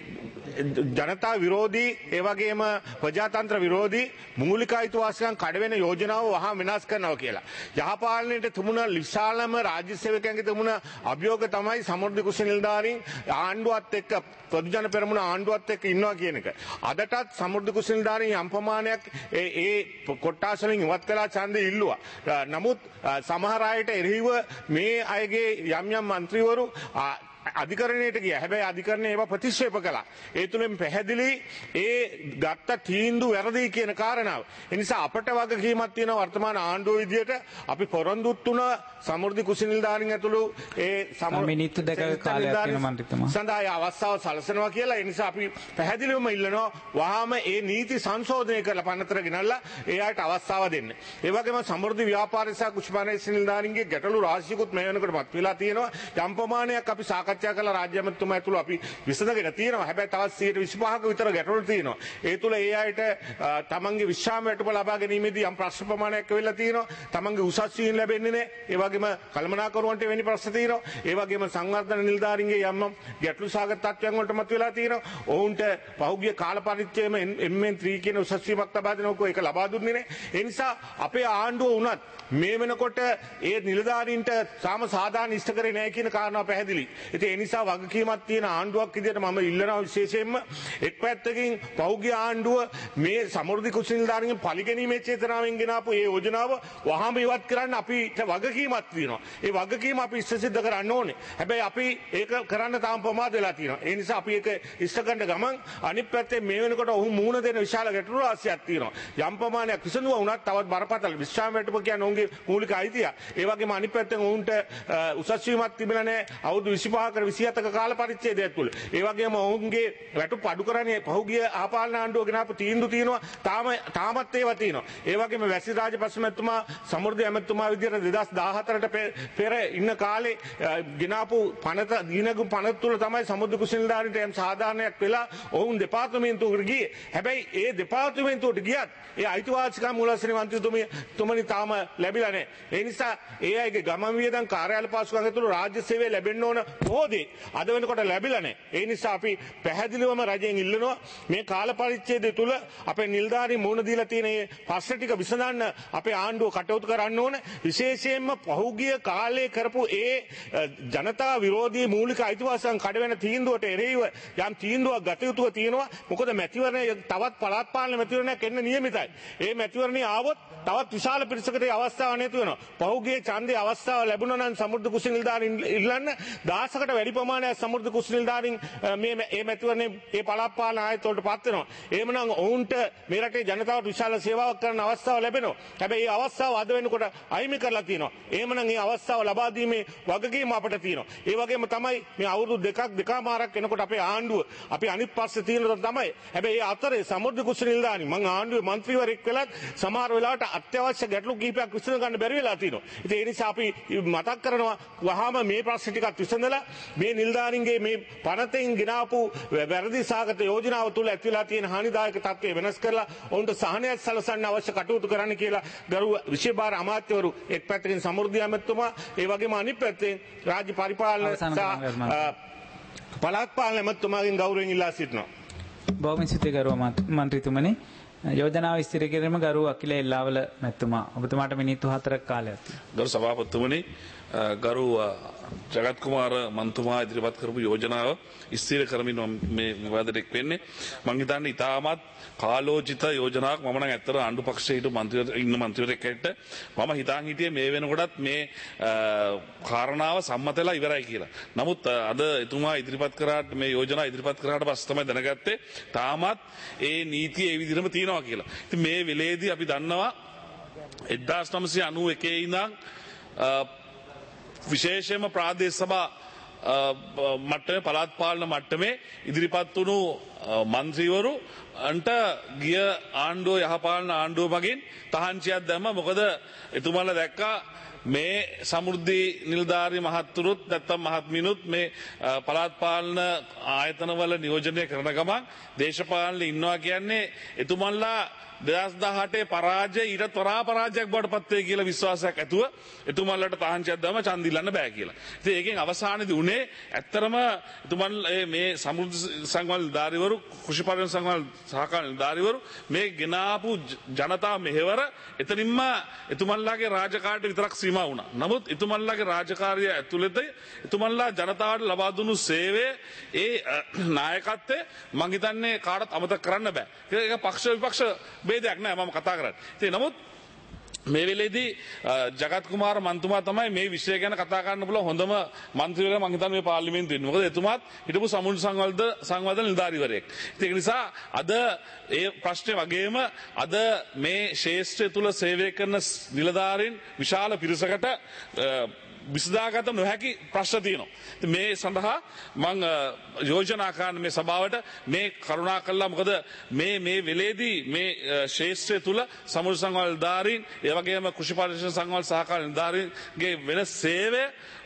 G: ජනතා විරෝධී ඒ වගේම ප්‍රජාතන්ත්‍ර විරෝධී මූලික අයිතිවාසිකම් කඩවෙන යෝජනාව වහා විනාශ කරනවා කියලා. යහපාලනයේ තිබුණ විශාලම රාජ්‍ය සේවකයන්ගේ තිබුණ අභියෝග තමයි සමෘද්ධි කුෂි නිලධාරීන් ආණ්ඩුවත් එක්ක පොදු ජන පෙරමුණ ආණ්ඩුවත් එක්ක ඉන්නවා කියන එක. අදටත් සමෘද්ධි කුෂි නිලධාරීන් යම් ප්‍රමාණයක් ඒ කොට්ටාස වලින් ඉවත් කළා ඡන්දෙ ඉල්ලුවා. නමුත් සමහර අයට එරෙහිව මේ අයගේ යම් යම් മന്ത്രിවරු අධිකරණයට ගියා. හැබැයි අධිකරණය ඒවා ප්‍රතික්ෂේප කළා. ඒ තුලින් පැහැදිලි ඒ ගත්ත තීන්දුව වැරදි කියන කාරණාව. ඒ නිසා අපට වගකීමක් තියෙනවා වර්තමාන ආණ්ඩුව විදියට අපි පොරොන්දුත් තුන සමෘද්ධි කුෂි නිලධාරීන් ඇතුළු ඒ
A: මිනිත්තු දෙකක කාලයක් තියෙන මන්ත්‍රීතුමා
G: සඳහා අවස්ථාව සලසනවා කියලා. ඒ නිසා අපි පැහැදිලිවම ඉල්ලනවා වහාම ඒ නීති සංශෝධනය කරලා පනතර ගෙනල්ලා ඒ අයට අවස්ථාව දෙන්න. ඒ වගේම සමෘද්ධි ව්‍යාපාර සහ කුෂි නිලධාරීන්ගේ ගැටලු රාශියකුත් මේ වෙනකොට මත වෙලා තියෙනවා. යම් ප්‍රමාණයක් අපි සාකච්ඡා කළා රාජ්‍ය අමාත්‍යතුමා ඇතුළු අපි විසඳගෙන තියෙනවා. හැබැයි තවත් 125ක විතර ගැටලු තියෙනවා. ඒ තුල ඒ අයට තමන්ගේ විශ්‍රාම වැටුප ලබා ගැනීමේදී යම් ප්‍රශ්න ප්‍රමාණයක් වෙලා තියෙනවා. තමන්ගේ උසස් වීම ලැබෙන්නේ නැහැ. ඒ වගේම කළමනාකරුවන්ට වෙනි ප්‍රශ්න තියෙනවා. ඒ වගේම සංවර්ධන නිලධාරීන්ගේ යම් ගැටලු සාගත තත්ත්වයන් වලට මත වෙලා තියෙනවා. ඔවුන්ට පහුගිය කාල පරිච්ඡේදයේ MN3 කියන උසස් වීමක් ලබා දෙනකොට ඒක ලබා දුන්නේ නැහැ. ඒ නිසා අපේ ආණ්ඩුව වුණත් මේ වෙනකොට ඒ නිලධාරීන්ට සාම සාධාරණ ඉෂ්ට කරේ නැහැ කියන කාරණාව පැහැදිලි. ඉතින් ඒ නිසා වගකීමක් තියෙන ආණ්ඩුවක් විදිහට මම ඉල්ලනවා විශේෂයෙන්ම එක් පැත්තකින් පෞද්ගලික ආණ්ඩුව මේ සමෘද්ධි කුෂි නිලධාරීන්ගේ පරිගැනීමේ චේතනාවෙන් ගෙනාපු ඒ යෝජනාව වහාම ඉවත් කරන්න අපිට වගකීමක් තියෙනවා. ඒ වගකීම අපි ඉෂ්ට සිද්ධ කරන්න ඕනේ. හැබැයි අපි ඒක කරන්න තාම ප්‍රමාද වෙලා තියෙනවා. ඒ නිසා අපි ඒක ඉෂ්ට කරන ගමන් අනිත් පැත්තේ මේ වෙනකොට ඔහු මූණ දෙන විශාල ගැටලු රාශියක් තියෙනවා. යම් ප්‍රමාණයක් විසඳුවා වුණත් තවත් බරපතල විශ්‍රාම වැටුප කියන්නේ ඔවුන්ගේ මූලික අයිතිය. ඒ වගේම අනිත් පැත්තෙන් ඔවුන්ට උසස් වීමක් තිබෙලා නැහැ. අවුරුදු 25ක ප්‍රභාකර 27ක කාල පරිච්ඡේදය තුළ. ඒ වගේම ඔවුන්ගේ වැටුප් අඩු කරන්නේ පහුගිය ආපාලන ආණ්ඩුව ගෙනාපු තීන්දුව තියෙනවා. තාමත් ඒවා තියෙනවා. ඒ වගේම වැසි රාජපක්ෂ මැතිතුමා සමෘද්ධි ඇමතිතුමා විදියට 2014ට පෙර ඉන්න කාලේ ගෙනාපු පනත දීනගු පනත තුළ තමයි සමෘද්ධි කුසලධාරීන්ට යම් සාධාරණයක් වෙලා ඔවුන් දෙපාර්තමේන්තුවකට ගියේ. හැබැයි ඒ දෙපාර්තමේන්තුවට ගියත් ඒ අයිතිවාසිකම් මුලසරි මන්ත්‍රීතුමනි තාම ලැබිලා නැහැ. ඒ නිසා ඒ අයගේ ගමන් වියදම් කාර්යාල පාසුකම් ඇතුළු රාජ්‍ය සේවය ලැබෙන්න ඕන මොහොතේ අද වෙනකොට ලැබිලා නැහැ. ඒ නිසා අපි පැහැදිලිවම රජයෙන් ඉල්ලනවා මේ කාල පරිච්ඡේදය තුළ අපේ නිලධාරීන් මුහුණ දීලා තියෙන මේ ප්‍රශ්න ටික විසඳන්න අපේ ආණ්ඩුව කටයුතු කරන්න ඕන. විශේෂයෙන්ම පහුගිය කාලේ කරපු ඒ ජනතා විරෝධී මූලික අයිතිවාසිකම් කඩවෙන තීන්දුවට එරෙහිව යම් තීන්දුවක් ගත යුතුව තියෙනවා. මොකද මැතිවරණය තවත් පළාත් පාලන මැතිවරණයක් එන්න නියමිතයි. ඒ මැතිවරණය ආවොත් තවත් විශාල පිරිසකට අවස්ථාවක් නැති වෙනවා. පහුගිය ඡන්දේ අවස්ථාව ලැබුණා නම් සමෘද්ධ කුසල නිලධාරීන් ඉල්ලන්න 1000කට වැඩි ප්‍රමාණයක් සමෘද්ධ කුසල නිලධාරීන් මේ මැතිවරණේ ඒ පළාත් පාලන ආයත වලට පත් වෙනවා. එහෙමනම් ඔවුන්ට මේ රටේ ජනතාවට විශාල සේවාවක් කරන්න අවස්ථාව ලැබෙනවා. හැබැයි මේ අවස්ථාව අද වෙනකොට අයිමි කරලා තියෙනවා. එහෙමනම් මේ අවස්ථාව ලබා දීමේ වගකීම අපිට තියෙනවා. ඒ වගේම තමයි මේ අවුරුදු දෙකමාරක් වෙනකොට අපේ ආණ්ඩුව අපි අනිත් පස්සේ තියෙනවා තමයි. හැබැයි ඒ අතරේ සමෘද්ධ කුසල නිලධාරීන් මං ආණ්ඩුවේ മന്ത്രിවරයෙක් වෙලත් සමහර වෙලාවට අත්‍යවශ්‍ය ගැටලු කිහිපයක් විසඳ ගන්න බැරි වෙලා තියෙනවා. ඉතින් ඒ නිසා අපි මතක් කරනවා වහාම මේ ප්‍රශ්න ටිකත් විසඳලා මේ නිලධාරීන්ගේ මේ පනතෙන් ගෙනාපු වැරදි සාගත යෝජනාව තුළ ඇති වෙලා තියෙන හානිදායක තත්ත්වය වෙනස් කරලා ඔවුන්ට සහනයක් සලසන්න අවශ්‍ය කටයුතු කරන්න කියලා ගරු විශේෂ භාර අමාත්‍යවරු එක් පැත්තකින් සමෘද්ධි ඇමතිතුමා ඒ වගේම අනිත් පැත්තෙන් රාජ්‍ය පරිපාලන පළාත් පාලන ඇමතිතුමාගෙන් ගෞරවයෙන් ඉල්ලා සිටිනවා.
A: බොහොම ස්තුතියි ගරු මන්ත්‍රීතුමනි. යෝජනාව ඉස්තිර කිරීම ගරු අකිල එල්ලාවල මැතිතුමා. ඔබතුමාට මිනිත්තු 4ක කාලයක් තියෙනවා.
H: ගරු සභාපතිතුමනි, ගරු ජගත් කුමාර මන්තුමා ඉදිරිපත් කරපු යෝජනාව ඉස්තිර කරමින් මේ විවාදයක් වෙන්නේ. මම හිතන්නේ ඉතාමත් කාලෝචිත යෝජනාවක්. මම නම් ඇත්තට ආණ්ඩු පක්ෂයේ ඉන්න මන්ත්‍රීවරයෙක් හැටියට මම හිතාන් හිටියේ මේ වෙනකොටත් මේ කාරණාව සම්මතලා ඉවරයි කියලා. නමුත් අද එතුමා ඉදිරිපත් කරාට මේ යෝජනාව ඉදිරිපත් කරාට පස්සේ තමයි දැනගත්තේ තාමත් ඒ නීතිය ඒ විදිහටම තියෙනවා කියලා. ඉතින් මේ වෙලේදී අපි දන්නවා 1991 ඉඳන් විශේෂයෙන්ම ප්‍රාදේශ සභා මට්ටමේ පළාත් පාලන මට්ටමේ ඉදිරිපත් වුණු මන්ත්‍රීවරු අන්ට ගිය ආණ්ඩුව යහපාලන ආණ්ඩුව මගින් තහංචියක් දැම්ම. මොකද එතුමාලා දැක්කා මේ සමෘද්ධි නිලධාරී මහත්තුරුත් නැත්තම් මහත්මිනුත් මේ පළාත් පාලන ආයතනවල නියෝජනය කරන ගමන් දේශපාලන ඉන්නවා කියන්නේ එතුමන්ලා 2018 පරාජය ඊට තරහා පරාජයක් බවට පත් වේ කියලා විශ්වාසයක් ඇතුව එතුමන්ලට තහංචියක් දාම ඡන්ද ඉල්ලන්න බෑ කියලා. ඉතින් ඒකෙන් අවසානයේදී උනේ ඇත්තරම එතුමන්ලා මේ සමෘද්ධි සංවල් නිලධාරීවරු කෘෂි පරිවර්තන සංවල් සහකාර නිලධාරීවරු මේ ගෙනාපු ජනතා මෙහෙවර එතනින්ම එතුමන්ලාගේ රාජකාරියට විතරක් සීමා වුණා. නමුත් එතුමන්ලාගේ රාජකාරිය ඇතුළත එතුමන්ලා ජනතාවට ලබා දුන්නු සේවය ඒ නායකත්වය මං හිතන්නේ කාටවත් අමතක කරන්න බෑ. ඒක පක්ෂ විපක්ෂ බේදයක් නෑ මම කතා කරන්නේ. ඉතින් නමුත් මේ වෙලේදී ජගත් කුමාර මන්තුමා තමයි මේ විෂය ගැන කතා කරන්න පුළුවන් හොඳම මන්ත්‍රීවරයා මම හිතන්නේ මේ පාර්ලිමේන්තුවේ ඉන්නේ. මොකද එතුමාත් හිටපු සමුල් සංවර්ධන නිලධාරීවරයෙක්. ඒක නිසා අද ඒ ප්‍රශ්නේ වගේම අද මේ ශේෂ්ත්‍රය තුල සේවය කරන නිලධාරීන් විශාල පිරිසකට විසඳාගත නොහැකි ප්‍රශ්න තියෙනවා. මේ සඳහා මම යෝජනා කරන මේ සභාවට මේ කරුණා කළා. මොකද මේ වෙලේදී මේ ශේෂ්ත්‍රය තුල සමුල් සංවල් නිලධාරීන් ඒ වගේම කෘෂි පරිශ්‍රණ සංවල් සහකාර නිලධාරීන්ගේ වෙන සේවය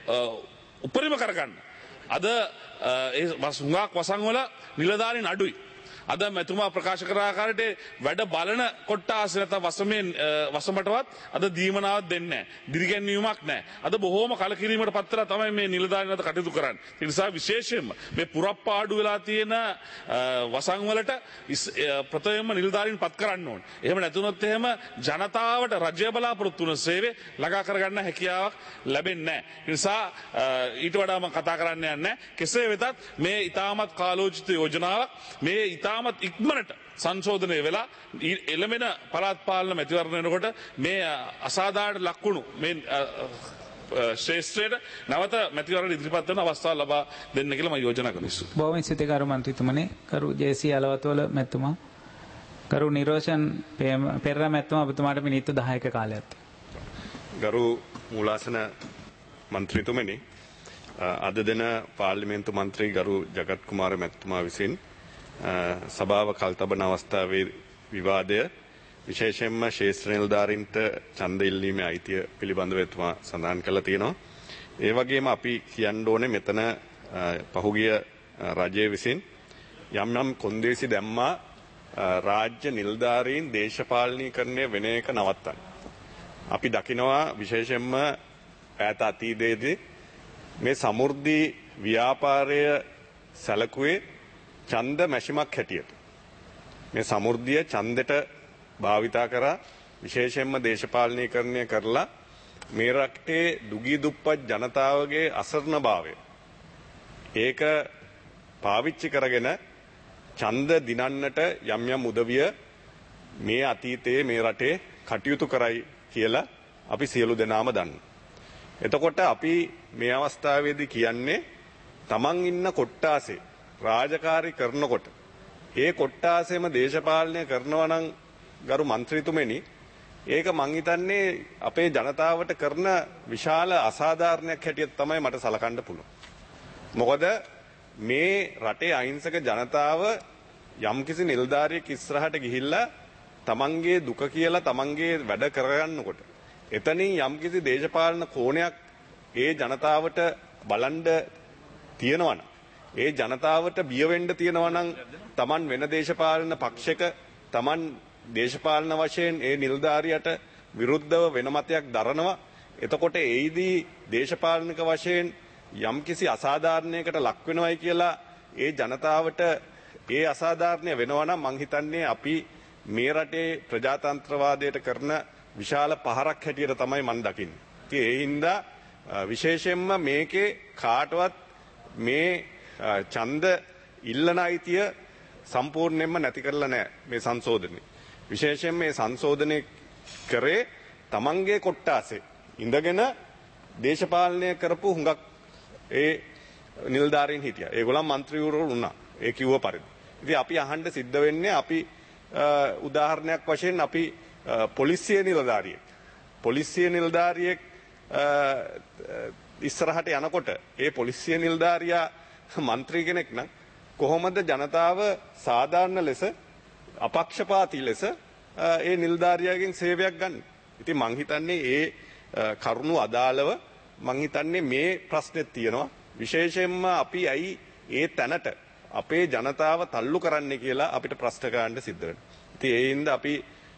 H: උපරිම කරගන්න අද ඒ වසුඟක් වසංගවල නිලධාරීන් අඩුයි. අද මෙතුමා ප්‍රකාශ කර ආකාරයට වැඩ බලන කොට්ටාස නැත්නම් වසමටවත් අද දීමනාවක් දෙන්නේ නැහැ. දිරිගැන්වීමක් නැහැ. අද බොහෝම කලකිරීමකට පත් වෙලා තමයි මේ නිලධාරීන් අද කටයුතු කරන්නේ. ඒ නිසා විශේෂයෙන්ම මේ පුරප්පාඩු වෙලා තියෙන වසං වලට ප්‍රථමයෙන්ම නිලධාරීන් පත් කරන්න ඕනේ. එහෙම නැතුනොත් එහෙම ජනතාවට රජය බලාපොරොත්තු වන සේවය ළඟා කරගන්න හැකියාවක් ලැබෙන්නේ නැහැ. ඒ නිසා ඊට වඩා මම කතා කරන්න යන්නේ කෙසේ වෙතත් මේ ඊටමත් කාලෝචිත යෝජනාවක් මේ ඊටමත් ඉක්මනට සංශෝධනය වෙලා එළමෙන පළාත් පාලන මැතිවරණ වෙනකොට මේ අසාධාරණ ලක්ුණු මේ ශ්‍රේෂ්ඨයට නැවත මැතිවරණ ඉදිරිපත් වෙන අවස්ථාව ලබා දෙන්න කියලා මම යෝජනා කරනවා.
A: බොහොම ස්තුතියි කරු මන්ත්‍රීතුමනි. කරු ජේ.සී. අලවතෝල මැතිතුමා. කරු නිරෝෂන් පෙරේරා මැතිතුමා ඔබතුමාට මිනිත්තු 10ක කාලයක් තියෙනවා.
E: ගරු මූලාසන මන්ත්‍රීතුමනි,
I: අද දින පාර්ලිමේන්තු මන්ත්‍රී ගරු ජගත් කුමාර මැතිතුමා විසින් සභාව කල්තබන අවස්ථාවේ විවාදය විශේෂයෙන්ම ශේෂ්ත්‍ර නිලධාරීන්ට ඡන්ද ඉල්ලීමේ අයිතිය පිළිබඳව එතුමා සඳහන් කළා තියෙනවා. ඒ වගේම අපි කියන්න ඕනේ මෙතන පහුගිය රජය විසින් යම් යම් කොන්දේසි දැම්මා රාජ්‍ය නිලධාරීන් දේශපාලනීකරණය වෙන එක නවත්තන්න. අපි දකිනවා විශේෂයෙන්ම ඈත අතීතයේදී මේ සමෘද්ධි ව්‍යාපාරය සැලකුවේ ඡන්ද මැෂිමක් හැටියට. මේ සමෘද්ධිය ඡන්දෙට භාවිතා කරා විශේෂයෙන්ම දේශපාලනීකරණය කරලා මේ රටේ දුගී දුප්පත් ජනතාවගේ අසරණභාවය ඒක පාවිච්චි කරගෙන ඡන්ද දිනන්නට යම් යම් උදවිය මේ අතීතයේ මේ රටේ කටයුතු කරයි කියලා අපි සියලු දෙනාම දන්නවා. එතකොට අපි මේ අවස්ථාවේදී කියන්නේ තමන් ඉන්න කොට්ටාසේ රාජකාරී කරනකොට ඒ කොට්ටාසෙම දේශපාලනය කරනවා නම් ගරු മന്ത്രിතුමනි ඒක මං හිතන්නේ අපේ ජනතාවට කරන විශාල අසාධාරණයක් හැටියට තමයි මට සලකන්න පුළුවන්. මොකද මේ රටේ අහිංසක ජනතාව යම්කිසි නිලධාරියෙක් ඉස්සරහට ගිහිල්ලා තමන්ගේ දුක කියලා තමන්ගේ වැඩ කරගන්නකොට එතනින් යම්කිසි දේශපාලන කෝණයක් ඒ ජනතාවට බලන්න තියෙනවනම් ඒ ජනතාවට බිය වෙන්න තියෙනවා නම් තමන් වෙන දේශපාලන පක්ෂයක තමන් දේශපාලන වශයෙන් ඒ නිලධාරියට විරුද්ධව වෙන මතයක් දරනවා. එතකොට ඒදී දේශපාලනික වශයෙන් යම්කිසි අසාධාරණයකට ලක් වෙනවයි කියලා ඒ ජනතාවට ඒ අසාධාරණය වෙනවා නම් මං හිතන්නේ අපි මේ රටේ ප්‍රජාතන්ත්‍රවාදයට කරන විශාල පහරක් හැටියට තමයි මම දකින්නේ. ඉතින් ඒ හින්දා විශේෂයෙන්ම මේකේ කාටවත් මේ ඡන්ද ඉල්ලන අයිතිය සම්පූර්ණයෙන්ම නැති කරලා නැහැ මේ සංශෝධනයේ. විශේෂයෙන් මේ සංශෝධනය කරේ තමන්ගේ කොට්ටාසේ ඉඳගෙන දේශපාලනය කරපු හුඟක් ඒ නිලධාරීන් හිටියා. ඒගොල්ලන් മന്ത്രിවරු වුණා. ඒ කිව්ව පරිදි. ඉතින් අපි අහන්න සිද්ධ වෙන්නේ අපි උදාහරණයක් වශයෙන් අපි පොලිසිය නිලධාරියෙක් ඉස්සරහට යනකොට ඒ පොලිසිය නිලධාරියා മന്ത്രി කෙනෙක් නම් කොහොමද ජනතාව සාධාරණ ලෙස අපක්ෂපාතී ලෙස ඒ නිලධාරියාගෙන් සේවයක් ගන්න. ඉතින් මං හිතන්නේ ඒ කරුණු අදාළව මං හිතන්නේ මේ ප්‍රශ්නෙත් තියෙනවා. විශේෂයෙන්ම අපි ඇයි ඒ තැනට අපේ ජනතාව තල්ලු කරන්න කියලා අපිට ප්‍රශ්න කරන්න සිද්ධ වෙනවා. ඉතින් ඒ හින්දා අපි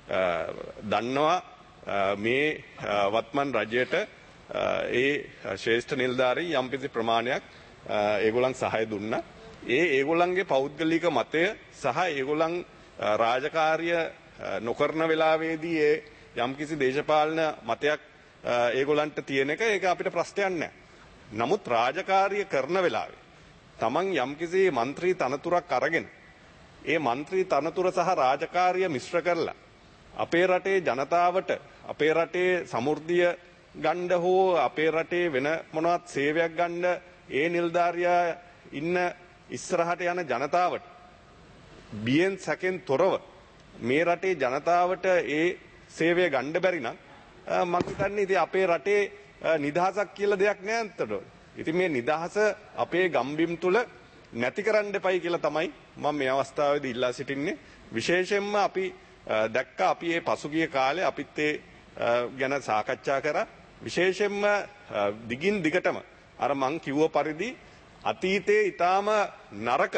I: දන්නවා මේ වත්මන් රජයට ඒ ශ්‍රේෂ්ඨ නිලධාරී යම්කිසි ප්‍රමාණයක් ඒගොල්ලන් සහාය දුන්නා. ඒගොල්ලන්ගේ පෞද්ගලික මතය සහ ඒගොල්ලන් රාජකාරිය නොකරන වෙලාවේදී ඒ යම්කිසි දේශපාලන මතයක් ඒගොල්ලන්ට තියෙන එක ඒක අපිට ප්‍රශ්නයක් නෑ. නමුත් රාජකාරිය කරන වෙලාවේ තමන් යම්කිසි മന്ത്രി තනතුරක් අරගෙන ඒ മന്ത്രി තනතුර සහ රාජකාරිය මිශ්‍ර කරලා අපේ රටේ ජනතාවට අපේ රටේ සමෘද්ධිය ගන්න හෝ අපේ රටේ වෙන මොනවත් සේවයක් ගන්න ඒ නිලධාරියා ඉන්න ඉස්සරහට යන ජනතාවට බියෙන් සැකෙන් තොරව මේ රටේ ජනතාවට ඒ සේවය ගන්න බැරි නම් මම හිතන්නේ ඉතින් අපේ රටේ නිදහසක් කියලා දෙයක් නෑ අන්තට. ඉතින් මේ නිදහස අපේ ගම්බිම් තුල නැති කරන්න එපයි කියලා තමයි මම මේ අවස්ථාවේදී ඉල්ලා සිටින්නේ. විශේෂයෙන්ම අපි දැක්කා අපි මේ පසුගිය කාලේ අපිත් ඒ ගැන සාකච්ඡා කරා. විශේෂයෙන්ම දිගින් දිගටම අර මං කිව්ව පරිදි අතීතයේ ඊටාම නරක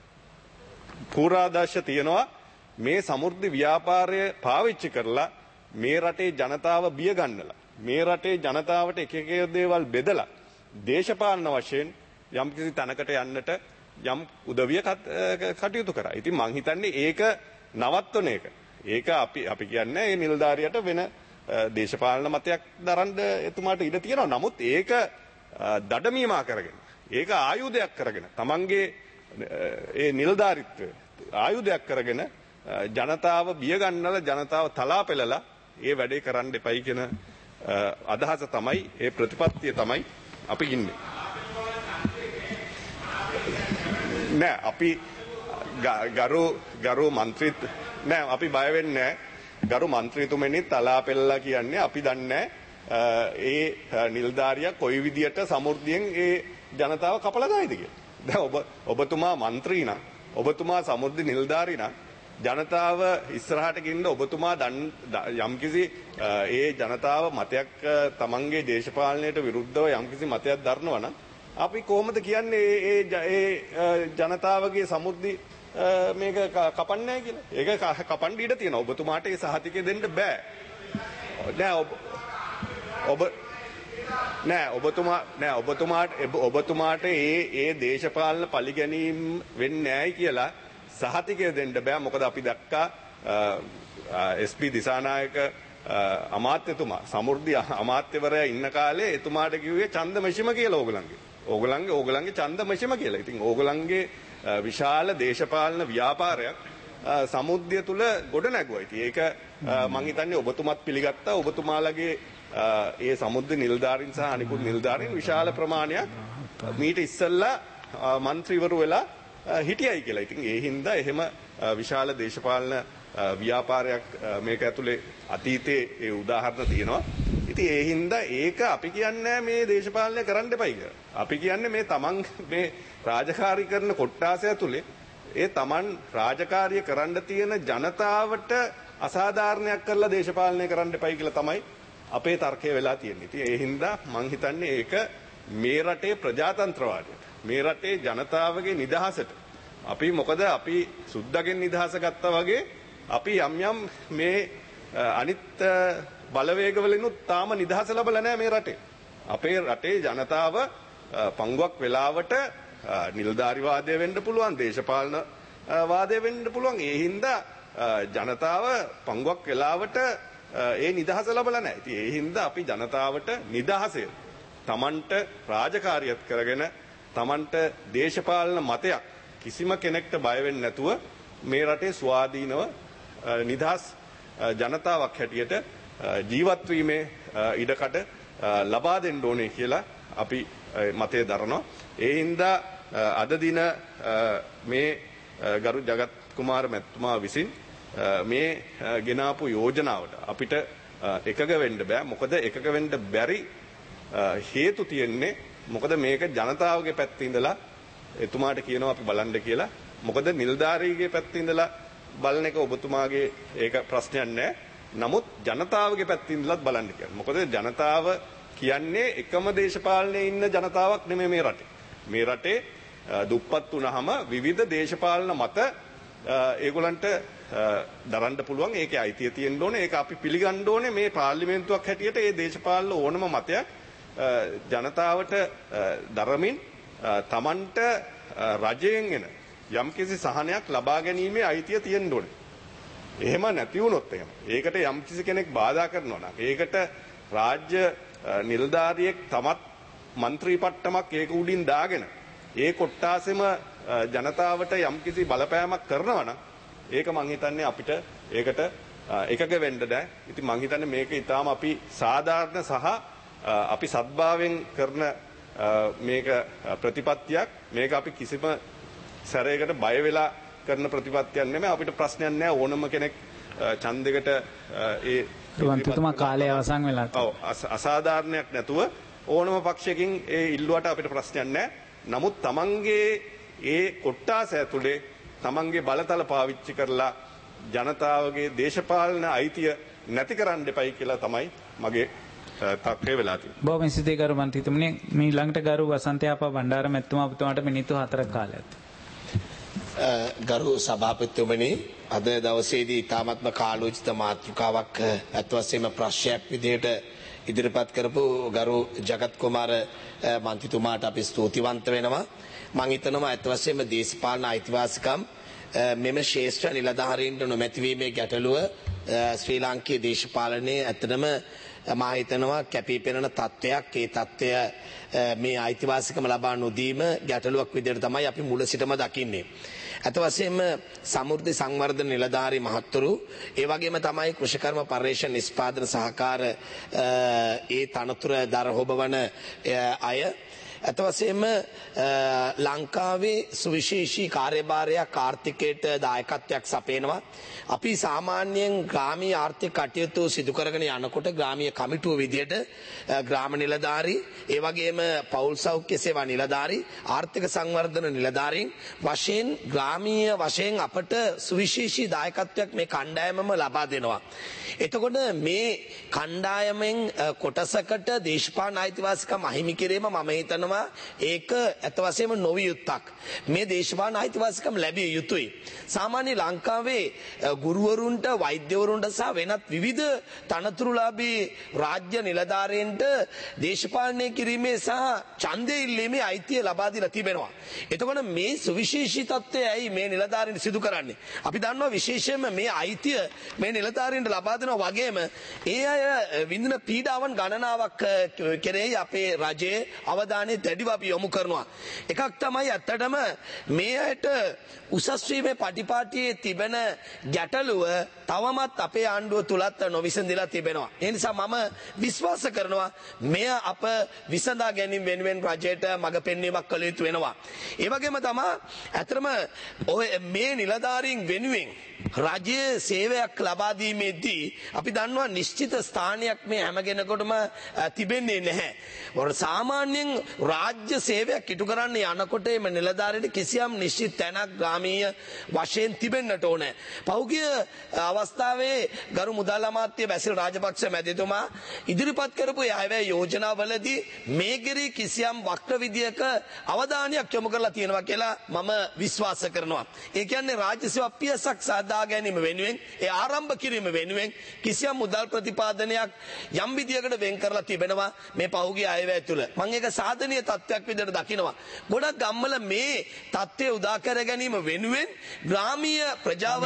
I: පූර්වාදර්ශ තියෙනවා මේ සමෘද්ධි ව්‍යාපාරය පාවිච්චි කරලා මේ රටේ ජනතාව බිය ගන්නලා මේ රටේ ජනතාවට එක එක දේවල් බෙදලා දේශපාලන වශයෙන් යම්කිසි තැනකට යන්නට යම් උදවිය කටයුතු කරා. ඉතින් මං හිතන්නේ ඒක නවත්වන එක. ඒක අපි කියන්නේ මේ නිලධාරියට වෙන දේශපාලන මතයක් දරන්න එතුමාට ඉඩ තියෙනවා. නමුත් ඒක දඩමීමා කරගෙන ඒක ආයුධයක් කරගෙන තමන්ගේ ඒ නිලධාරීත්වය ආයුධයක් කරගෙන ජනතාව බිය ගන්නලා ජනතාව තලා පෙළලා ඒ වැඩේ කරන්න එපයි කියන අදහස තමයි ඒ ප්‍රතිපත්තිය තමයි අපි ඉන්නේ. නෑ අපි ගරු മന്ത്രിත් නෑ අපි බය වෙන්නේ නෑ. ගරු മന്ത്രിතුමනි තලා පෙළලා කියන්නේ අපි දන්නේ ඒ නිලධාරියා කොයි විදියට සමෘද්ධියෙන් ඒ ජනතාව කපලා දායිද කියලා. දැන් ඔබතුමා മന്ത്രി නම් ඔබතුමා සමුද්‍රි නිලධාරී නම් ජනතාව ඉස්සරහට ගින්න ඔබතුමා යම්කිසි ඒ ජනතාව මතයක් තමන්ගේ දේශපාලනයට විරුද්ධව යම්කිසි මතයක් දරනවා නම් අපි කොහොමද කියන්නේ ඒ ජනතාවගේ සමුද්‍රි මේක කපන්නේ නැහැ කියලා. ඒක කපන්න ඉඩ තියෙනවා. ඔබතුමාට ඒ සහතිකය දෙන්න බෑ. ඔබතුමාට ඒ දේශපාලන පරිගැනීම් වෙන්නේ නැහැයි කියලා සහතිකය දෙන්න බෑ. මොකද අපි දැක්කා SP දිසානායක අමාත්‍යතුමා සමෘද්ධි අමාත්‍යවරයා ඉන්න කාලේ එතුමාට කිව්වේ ඡන්ද මෙෂිම කියලා ඕගලන්ගේ ඡන්ද මෙෂිම කියලා. ඉතින් ඕගලන්ගේ විශාල දේශපාලන ව්‍යාපාරයක් සමුද්‍රය තුල ගොඩ නැගුවා. ඉතින් ඒක මම හිතන්නේ ඔබතුමත් පිළිගත්තා. ඔබතුමාලගේ ඒ සමුද්‍ර නිලධාරීන් සහ අනිකුත් නිලධාරීන් විශාල ප්‍රමාණයක් මීට ඉස්සෙල්ලා മന്ത്രിවරු වෙලා හිටියයි කියලා. ඉතින් ඒ හින්දා එහෙම විශාල දේශපාලන ව්‍යාපාරයක් මේක ඇතුලේ අතීතයේ ඒ උදාහරණ තියෙනවා. ඉතින් ඒ හින්දා ඒක අපි කියන්නේ මේ දේශපාලනය කරන්න එපයි කියලා. අපි කියන්නේ මේ තමන් මේ රාජකාරී කරන කොට්ටාසය ඇතුලේ ඒ තමන් රාජකාරිය කරන්න තියෙන ජනතාවට අසාධාරණයක් කරලා දේශපාලනය කරන්න එපයි කියලා තමයි අපේ තර්කය වෙලා තියෙන්නේ. ඉතින් ඒ හින්දා මං හිතන්නේ ඒක මේ රටේ ප්‍රජාතන්ත්‍රවාදයට, මේ රටේ ජනතාවගේ නිදහසට මොකද අපි සුද්දගෙන් නිදහස ගත්තා වගේ අපි යම් මේ අනිත් බලවේගවලිනුත් තාම නිදහස ලැබලා නැහැ මේ රටේ. අපේ රටේ ජනතාව පංගුවක් වෙලාවට නිලධාරිවාදය වෙන්න පුළුවන්, දේශපාලන වාදය වෙන්න පුළුවන්. ඒ හින්දා ජනතාව පංගුවක් වෙලාවට ඒ නිදහස ලැබලා නැහැ. ඉතින් ඒ හින්දා අපි ජනතාවට නිදහසය තමන්ට රාජකාරියත් කරගෙන තමන්ට දේශපාලන මතයක් කිසිම කෙනෙක්ට බය වෙන්නේ නැතුව මේ රටේ ස්වාධීනව නිදහස් ජනතාවක් හැටියට ජීවත් වීමේ ඉඩකඩ ලබා දෙන්න ඕනේ කියලා අපි මතය දරනවා. ඒ හින්දා අද දින මේ ගරු ජගත් කුමාර මැතිතුමා විසින් මේ ගෙනාපු යෝජනාවට අපිට එකග වෙන්න බෑ. මොකද එකග වෙන්න බැරි හේතු තියෙන්නේ මොකද මේක ජනතාවගේ පැත්තේ ඉඳලා එතුමාට කියනවා අපි බලන්න කියලා. මොකද නිලධාරීගේ පැත්තේ ඉඳලා බලන එක ඔබතුමාගේ ඒක ප්‍රශ්නයක් නෑ. නමුත් ජනතාවගේ පැත්තේ ඉඳලාත් බලන්න කියලා. මොකද ජනතාව කියන්නේ එකම දේශපාලනයේ ඉන්න ජනතාවක් නෙමෙයි මේ රටේ. මේ රටේ දුප්පත් වුණාම විවිධ දේශපාලන මත ඒගොල්ලන්ට දරන්න පුළුවන්. ඒකේ අයිතිය තියෙන්න ඕනේ. ඒක අපි පිළිගන්න ඕනේ. මේ පාර්ලිමේන්තුවක් හැටියට මේ දේශපාලන ඕනම මතයක් ජනතාවට දරමින් තමන්ට රජයෙන් එන යම්කිසි සහනයක් ලබා ගැනීමේ අයිතිය තියෙන්න ඕනේ. එහෙම නැති වුණොත් ඒකට යම්කිසි කෙනෙක් බාධා කරනවා නම් ඒකට රාජ්‍ය නිලධාරියෙක් තමත් മന്ത്രി පට්ටමක් ඒක උඩින් දාගෙන ඒ කොට්ටාසෙම ජනතාවට යම්කිසි බලපෑමක් කරනවා නම් ඒක මං හිතන්නේ අපිට ඒකට එකග වෙන්න බෑ. ඉතින් මං හිතන්නේ මේක ඊටාම අපි සාධාරණ සහ අපි සත්භාවයෙන් කරන මේක ප්‍රතිපත්තියක්. මේක අපි කිසිම සැරයකට බය වෙලා කරන ප්‍රතිපත්තියක් නෙමෙයි. අපිට ප්‍රශ්නයක් නෑ ඕනම කෙනෙක් ඡන්දයකට ඒ
A: මන්ත්‍රීතුමා කාලය අවසන් වෙලා
I: අසාධාරණයක් නැතුව ඕනම පක්ෂයකින් ඒ ඉල්ලුවට අපිට ප්‍රශ්නයක් නෑ. නමුත් තමන්ගේ ඒ කොට්ටාස ඇතුලේ තමන්ගේ බලතල පාවිච්චි කරලා ජනතාවගේ දේශපාලන අයිතිය නැති කරන්න දෙපයි කියලා තමයි මගේ තත්ත්වය වෙලා තියෙන්නේ.
A: බොහොම ස්තුතියි ගරු මන්ත්‍රීතුමනි. මේ ළඟට ගරු වසන්තයාපා බණ්ඩාර මැතිතුමා ඔබතුමාට මිනිත්තු 4ක් කාලයක්.
J: ගරු සභාපතිතුමනි, අද දවසේදී ඉතාමත්ම කාලෝචිත මාතෘකාවක් අත් වශයෙන්ම ප්‍රශ්නයක් විදිහට ඉදිරිපත් කරපු ගරු ජගත් කුමාර මන්ත්‍රීතුමාට අපි ස්තුතිවන්ත වෙනවා. මම හිතනවා අත් වශයෙන්ම දේශපාලන අයිතිවාසිකම් මෙම ශේෂ්ඨ නිලධාරීන්ට නොමැතිවීමේ ගැටලුව ශ්‍රී ලාංකීය දේශපාලනයේ ඇත්තටම මම හිතනවා කැපී පෙනෙන තත්ත්වයක්. ඒ තත්ත්වය මේ අයිතිවාසිකම ලබා නොදීම ගැටලුවක් විදිහට තමයි අපි මුල සිටම දකින්නේ. අත වශයෙන්ම සමෘද්ධි සංවර්ධන නිලධාරී මහත්වරු ඒ වගේම තමයි කෘෂිකර්ම පර්යේෂණ නිෂ්පාදන සහකාර ඒ තනතුර දර හොබවන අය ඇත්ත වශයෙන්ම ලංකාවේ සුවිශේෂී කාර්යභාරයක් ආර්ථිකයට දායකත්වයක් සපයනවා. අපි සාමාන්‍යයෙන් ග්‍රාමීය ආර්ථික කටයුතු සිදු කරගෙන යනකොට ග්‍රාමීය කමිටුව විදියට ග්‍රාම නිලධාරී, ඒ වගේම පෞල් සෞඛ්‍ය සේවා නිලධාරී, ආර්ථික සංවර්ධන නිලධාරීන් වශයෙන් ග්‍රාමීය වශයෙන් අපට සුවිශේෂී දායකත්වයක් මේ කණ්ඩායමම ලබා දෙනවා. එතකොට මේ කණ්ඩායමෙන් කොටසකට දේශපාලන අයිතිවාසිකම් අහිමි කිරීම මම හිතනවා ඒක ඇත්ත වශයෙන්ම නොවිය යුත්තක්. මේ දේශපාලන අයිතිවාසිකම් ලැබිය යුතුයි. සාමාන්‍ය ලංකාවේ ගුරුවරුන්ට, වෛද්‍යවරුන්ට සහ වෙනත් විවිධ තනතුරුලාභී රාජ්‍ය නිලධාරීන්ට දේශපාලනය කිරීමේ සහ ඡන්දය ඉල්ලීමේ අයිතිය ලබා දීලා තිබෙනවා. එතකොට මේ සුවිශේෂී තත්ත්වය ඇයි මේ නිලධාරීන් සිදු කරන්නේ? අපි දන්නවා විශේෂයෙන්ම මේ අයිතිය මේ නිලධාරීන්ට ලබා දෙනවා වගේම ඒ අය විඳින පීඩාවන් ගණනාවක් කෙරෙහි අපේ රජයේ අවධානය දැඩිව අපි යොමු කරනවා. එකක් තමයි ඇත්තටම මේ අයට උසස් වීමේ පටිපාටියේ තිබෙන ගැටලුව තවමත් අපේ ආණ්ඩුව තුලත් නොවිසඳිලා තිබෙනවා. ඒ නිසා මම විශ්වාස කරනවා මෙය අප විසඳා ගැනීම වෙනුවෙන් රජයට මඟ පෙන්වීමක් කළ යුතු වෙනවා. ඒ වගේම තමයි ඇත්තටම ඔය මේ නිලධාරීන් වෙනුවෙන් රජයේ සේවයක් ලබා දීමේදී අපි දන්නවා නිශ්චිත ස්ථානයක් මේ හැම කෙනෙකුටම තිබෙන්නේ නැහැ. සාමාන්‍යයෙන් රාජ්‍ය සේවයක් ඉටු කරන්න යනකොට මේ නිලධාරීන්ට කිසියම් නිශ්චිත තැනක් ග්‍රාමීය වශයෙන් තිබෙන්නට ඕනේ. පෞද්ගලික අවස්ථාවේ ගරු මුදල් අමාත්‍ය බැසිල් රාජපක්ෂ මැතිතුමා ඉදිරිපත් කරපු අයවැය යෝජනාවලදී මේ ගිරි කිසියම් වක්‍ර විදියක අවධානයක් යොමු කරලා තියෙනවා කියලා මම විශ්වාස කරනවා. ඒ කියන්නේ රාජ්‍ය සේවා පියසක් සාදා ගැනීම වෙනුවෙන්, ඒ ආරම්භ කිරීම වෙනුවෙන් කිසියම් මුදල් ප්‍රතිපාදනයක් යම් විදියකට වෙන් කරලා තිබෙනවා මේ පෞද්ගලික අයවැය තුල. මම ඒක සාධනීය තත්ත්වයක් විදිහට දකිනවා. ගොඩක් ගම්වල මේ තත්ත්වය උදා කර ගැනීම වෙනුවෙන් ග්‍රාමීය ප්‍රජාව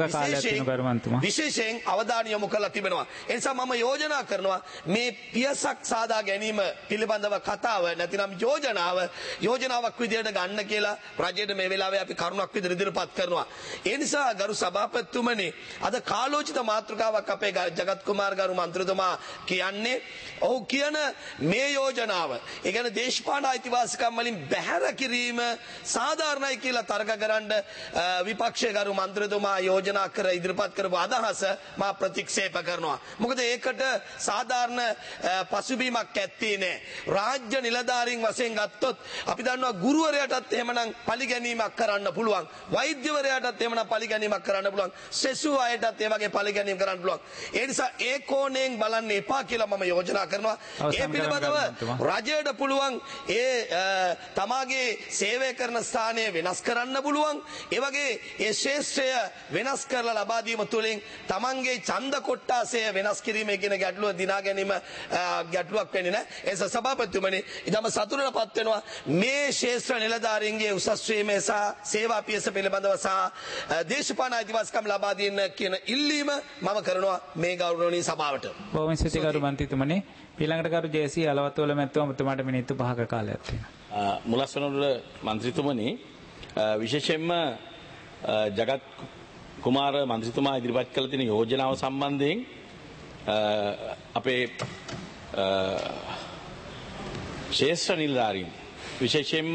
J: විශේෂයෙන් අවධානය යොමු කරලා තිබෙනවා. ඒ නිසා මම යෝජනා කරනවා මේ පියසක් සාදා ගැනීම පිළිබඳව කතාව නැතිනම් යෝජනාවක් විදිහට ගන්න කියලා රජයට මේ වෙලාවේ අපි කරුණක් විදිහට ඉදිරිපත් කරනවා. ඒ නිසා ගරු සභාපතිතුමනි, අද කාලෝචිත මාතෘකාවක් අපේ ජගත් කුමාර ගරු මන්ත්‍රීතුමා කියන්නේ ඔහු කියන මේ යෝජනාව, ඒ කියන්නේ දේශපාලන අයිතිවාසිකම් වලින් බැහැර කිරීම සාධාරණයි කියලා තර්ක කරන්න විපක්ෂයේ ගරු මන්ත්‍රීතුමා යෝජනා කර ඉදිරිපත් කරපු අදහස මා ප්‍රතික්ෂේප කරනවා. මොකද ඒකට සාධාරණ පසුබිමක් ඇත්තේ නැහැ. රාජ්‍ය නිලධාරීන් වශයෙන් ගත්තොත් අපි දන්නවා ගුරුවරයාටත් එහෙමනම් පරිගැනීමක් කරන්න පුළුවන්. වෛද්‍යවරයාටත් එහෙමනම් පරිගැනීමක් කරන්න පුළුවන්. සෙසු අයටත් ඒ වගේ පරිගැනීම් කරන්න පුළුවන්. ඒ නිසා ඒ කෝණයෙන් බලන්න එපා කියලා මම යෝජනා කරනවා. ඒ පිළිබඳව රජයට පුළුවන් ඒ තමාගේ සේවය කරන ස්ථානය වෙනස් කරන්න පුළුවන්. ඒ වගේ ඒ ශේෂ්ත්‍රය වෙනස් කරලා ලබා දීම තුළින් තමන්ගේ ඡන්ද කොට්ටාසය වෙනස් කිරීමේ කියන ගැටලුව දිනා ගැනීම ගැටලුවක් වෙන්නේ නැහැ. ඒ නිසා සභාපතිතුමනි, ඊටම සතුටටපත් වෙනවා මේ ශේෂ්ත්‍ර නිලධාරීන්ගේ උසස් වීමේ සහ සේවා පියස පිළිබඳව සහ දේශපාලන අයිතිවාසිකම් ලබා දෙන්න කියන ඉල්ලීම මම කරනවා මේ ගෞරවනීය සභාවට.
A: බොහොම ස්තුතියි ගරු මන්ත්‍රීතුමනි. ඊළඟට ගරු ජේසී අලවත්වල මැතිතුමා ඔබතුමාට මිනිත්තු 5ක කාලයක් තියෙනවා.
K: මුලස්වනවල මන්ත්‍රීතුමනි, විශේෂයෙන්ම ජගත් කුමාර මන්ත්‍රීතුමා ඉදිරිපත් කළ තියෙන යෝජනාව සම්බන්ධයෙන් අපේ ශේෂ්ත්‍ර නිලධාරීන් විශේෂයෙන්ම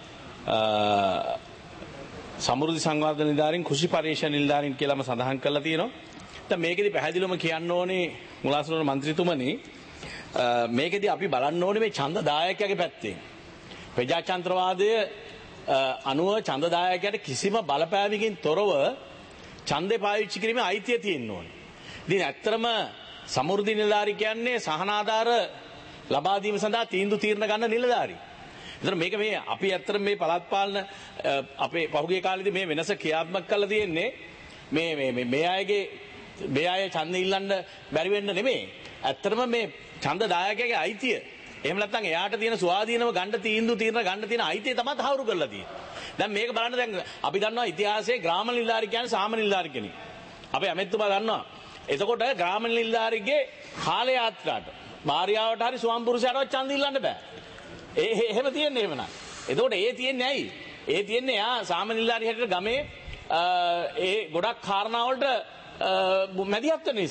K: සමෘද්ධි සංවර්ධන නිලධාරීන්, කෘෂි පරිශ්‍රණ නිලධාරීන් කියලාම සඳහන් කරලා තියෙනවා. දැන් මේකෙදි පැහැදිලිවම කියන්න ඕනේ මුලස්වනවල මන්ත්‍රීතුමනි, මේකෙදි අපි බලන්න ඕනේ මේ ඡන්දදායකයාගේ පැත්තෙන්. ප්‍රජාතන්ත්‍රවාදය අනුව ඡන්දදායකයාට කිසිම බලපෑමකින් තොරව ඡන්දේ පාවිච්චි කිරීමේ අයිතිය තියෙන්න ඕනේ. ඉතින් ඇත්තටම සමෘද්ධි නිලධාරී කියන්නේ සහනාධාර ලබා දීම සඳහා තීන්දුව ගන්න නිලධාරී. ඒතර මේක මේ අපි ඇත්තටම මේ පළාත් පාලන අපේ පහුගිය කාලෙදී මේ වෙනස ක්‍රියාත්මක කරලා තියෙන්නේ මේ අය ඡන්ද ඉල්ලන්න බැරි වෙන්න නෙමෙයි. ඇත්තටම මේ ඡන්දදායකයාගේ අයිතිය, එහෙම නැත්නම් එයාට තියෙන ස්වාධීනව ගන්න තීන්දුව ගන්න තියෙන අයිතිය තමයි තහවුරු කරලා තියෙන්නේ. දැන් මේක බලන්න, දැන් අපි දන්නවා ඉතිහාසයේ ග්‍රාම නිලධාරී කියන්නේ සාම නිලධාරී කෙනෙක්. අපේ ඇමෙතුමා දන්නවා. එතකොට ග්‍රාම නිලධාරීගේ කාල යාත්‍රාට භාර්යාවට හරි ස්වාම පුරුෂයාටවත් ඡන්ද ඉල්ලන්න බෑ. එහෙම තියෙන්නේ එහෙමනම්. එතකොට ඒ තියෙන්නේ ඇයි? ඒ තියෙන්නේ යා සාම නිලධාරී හැටියට ගමේ ඒ ගොඩක් කාරණා වලට මැදිහත් වෙන නිසා.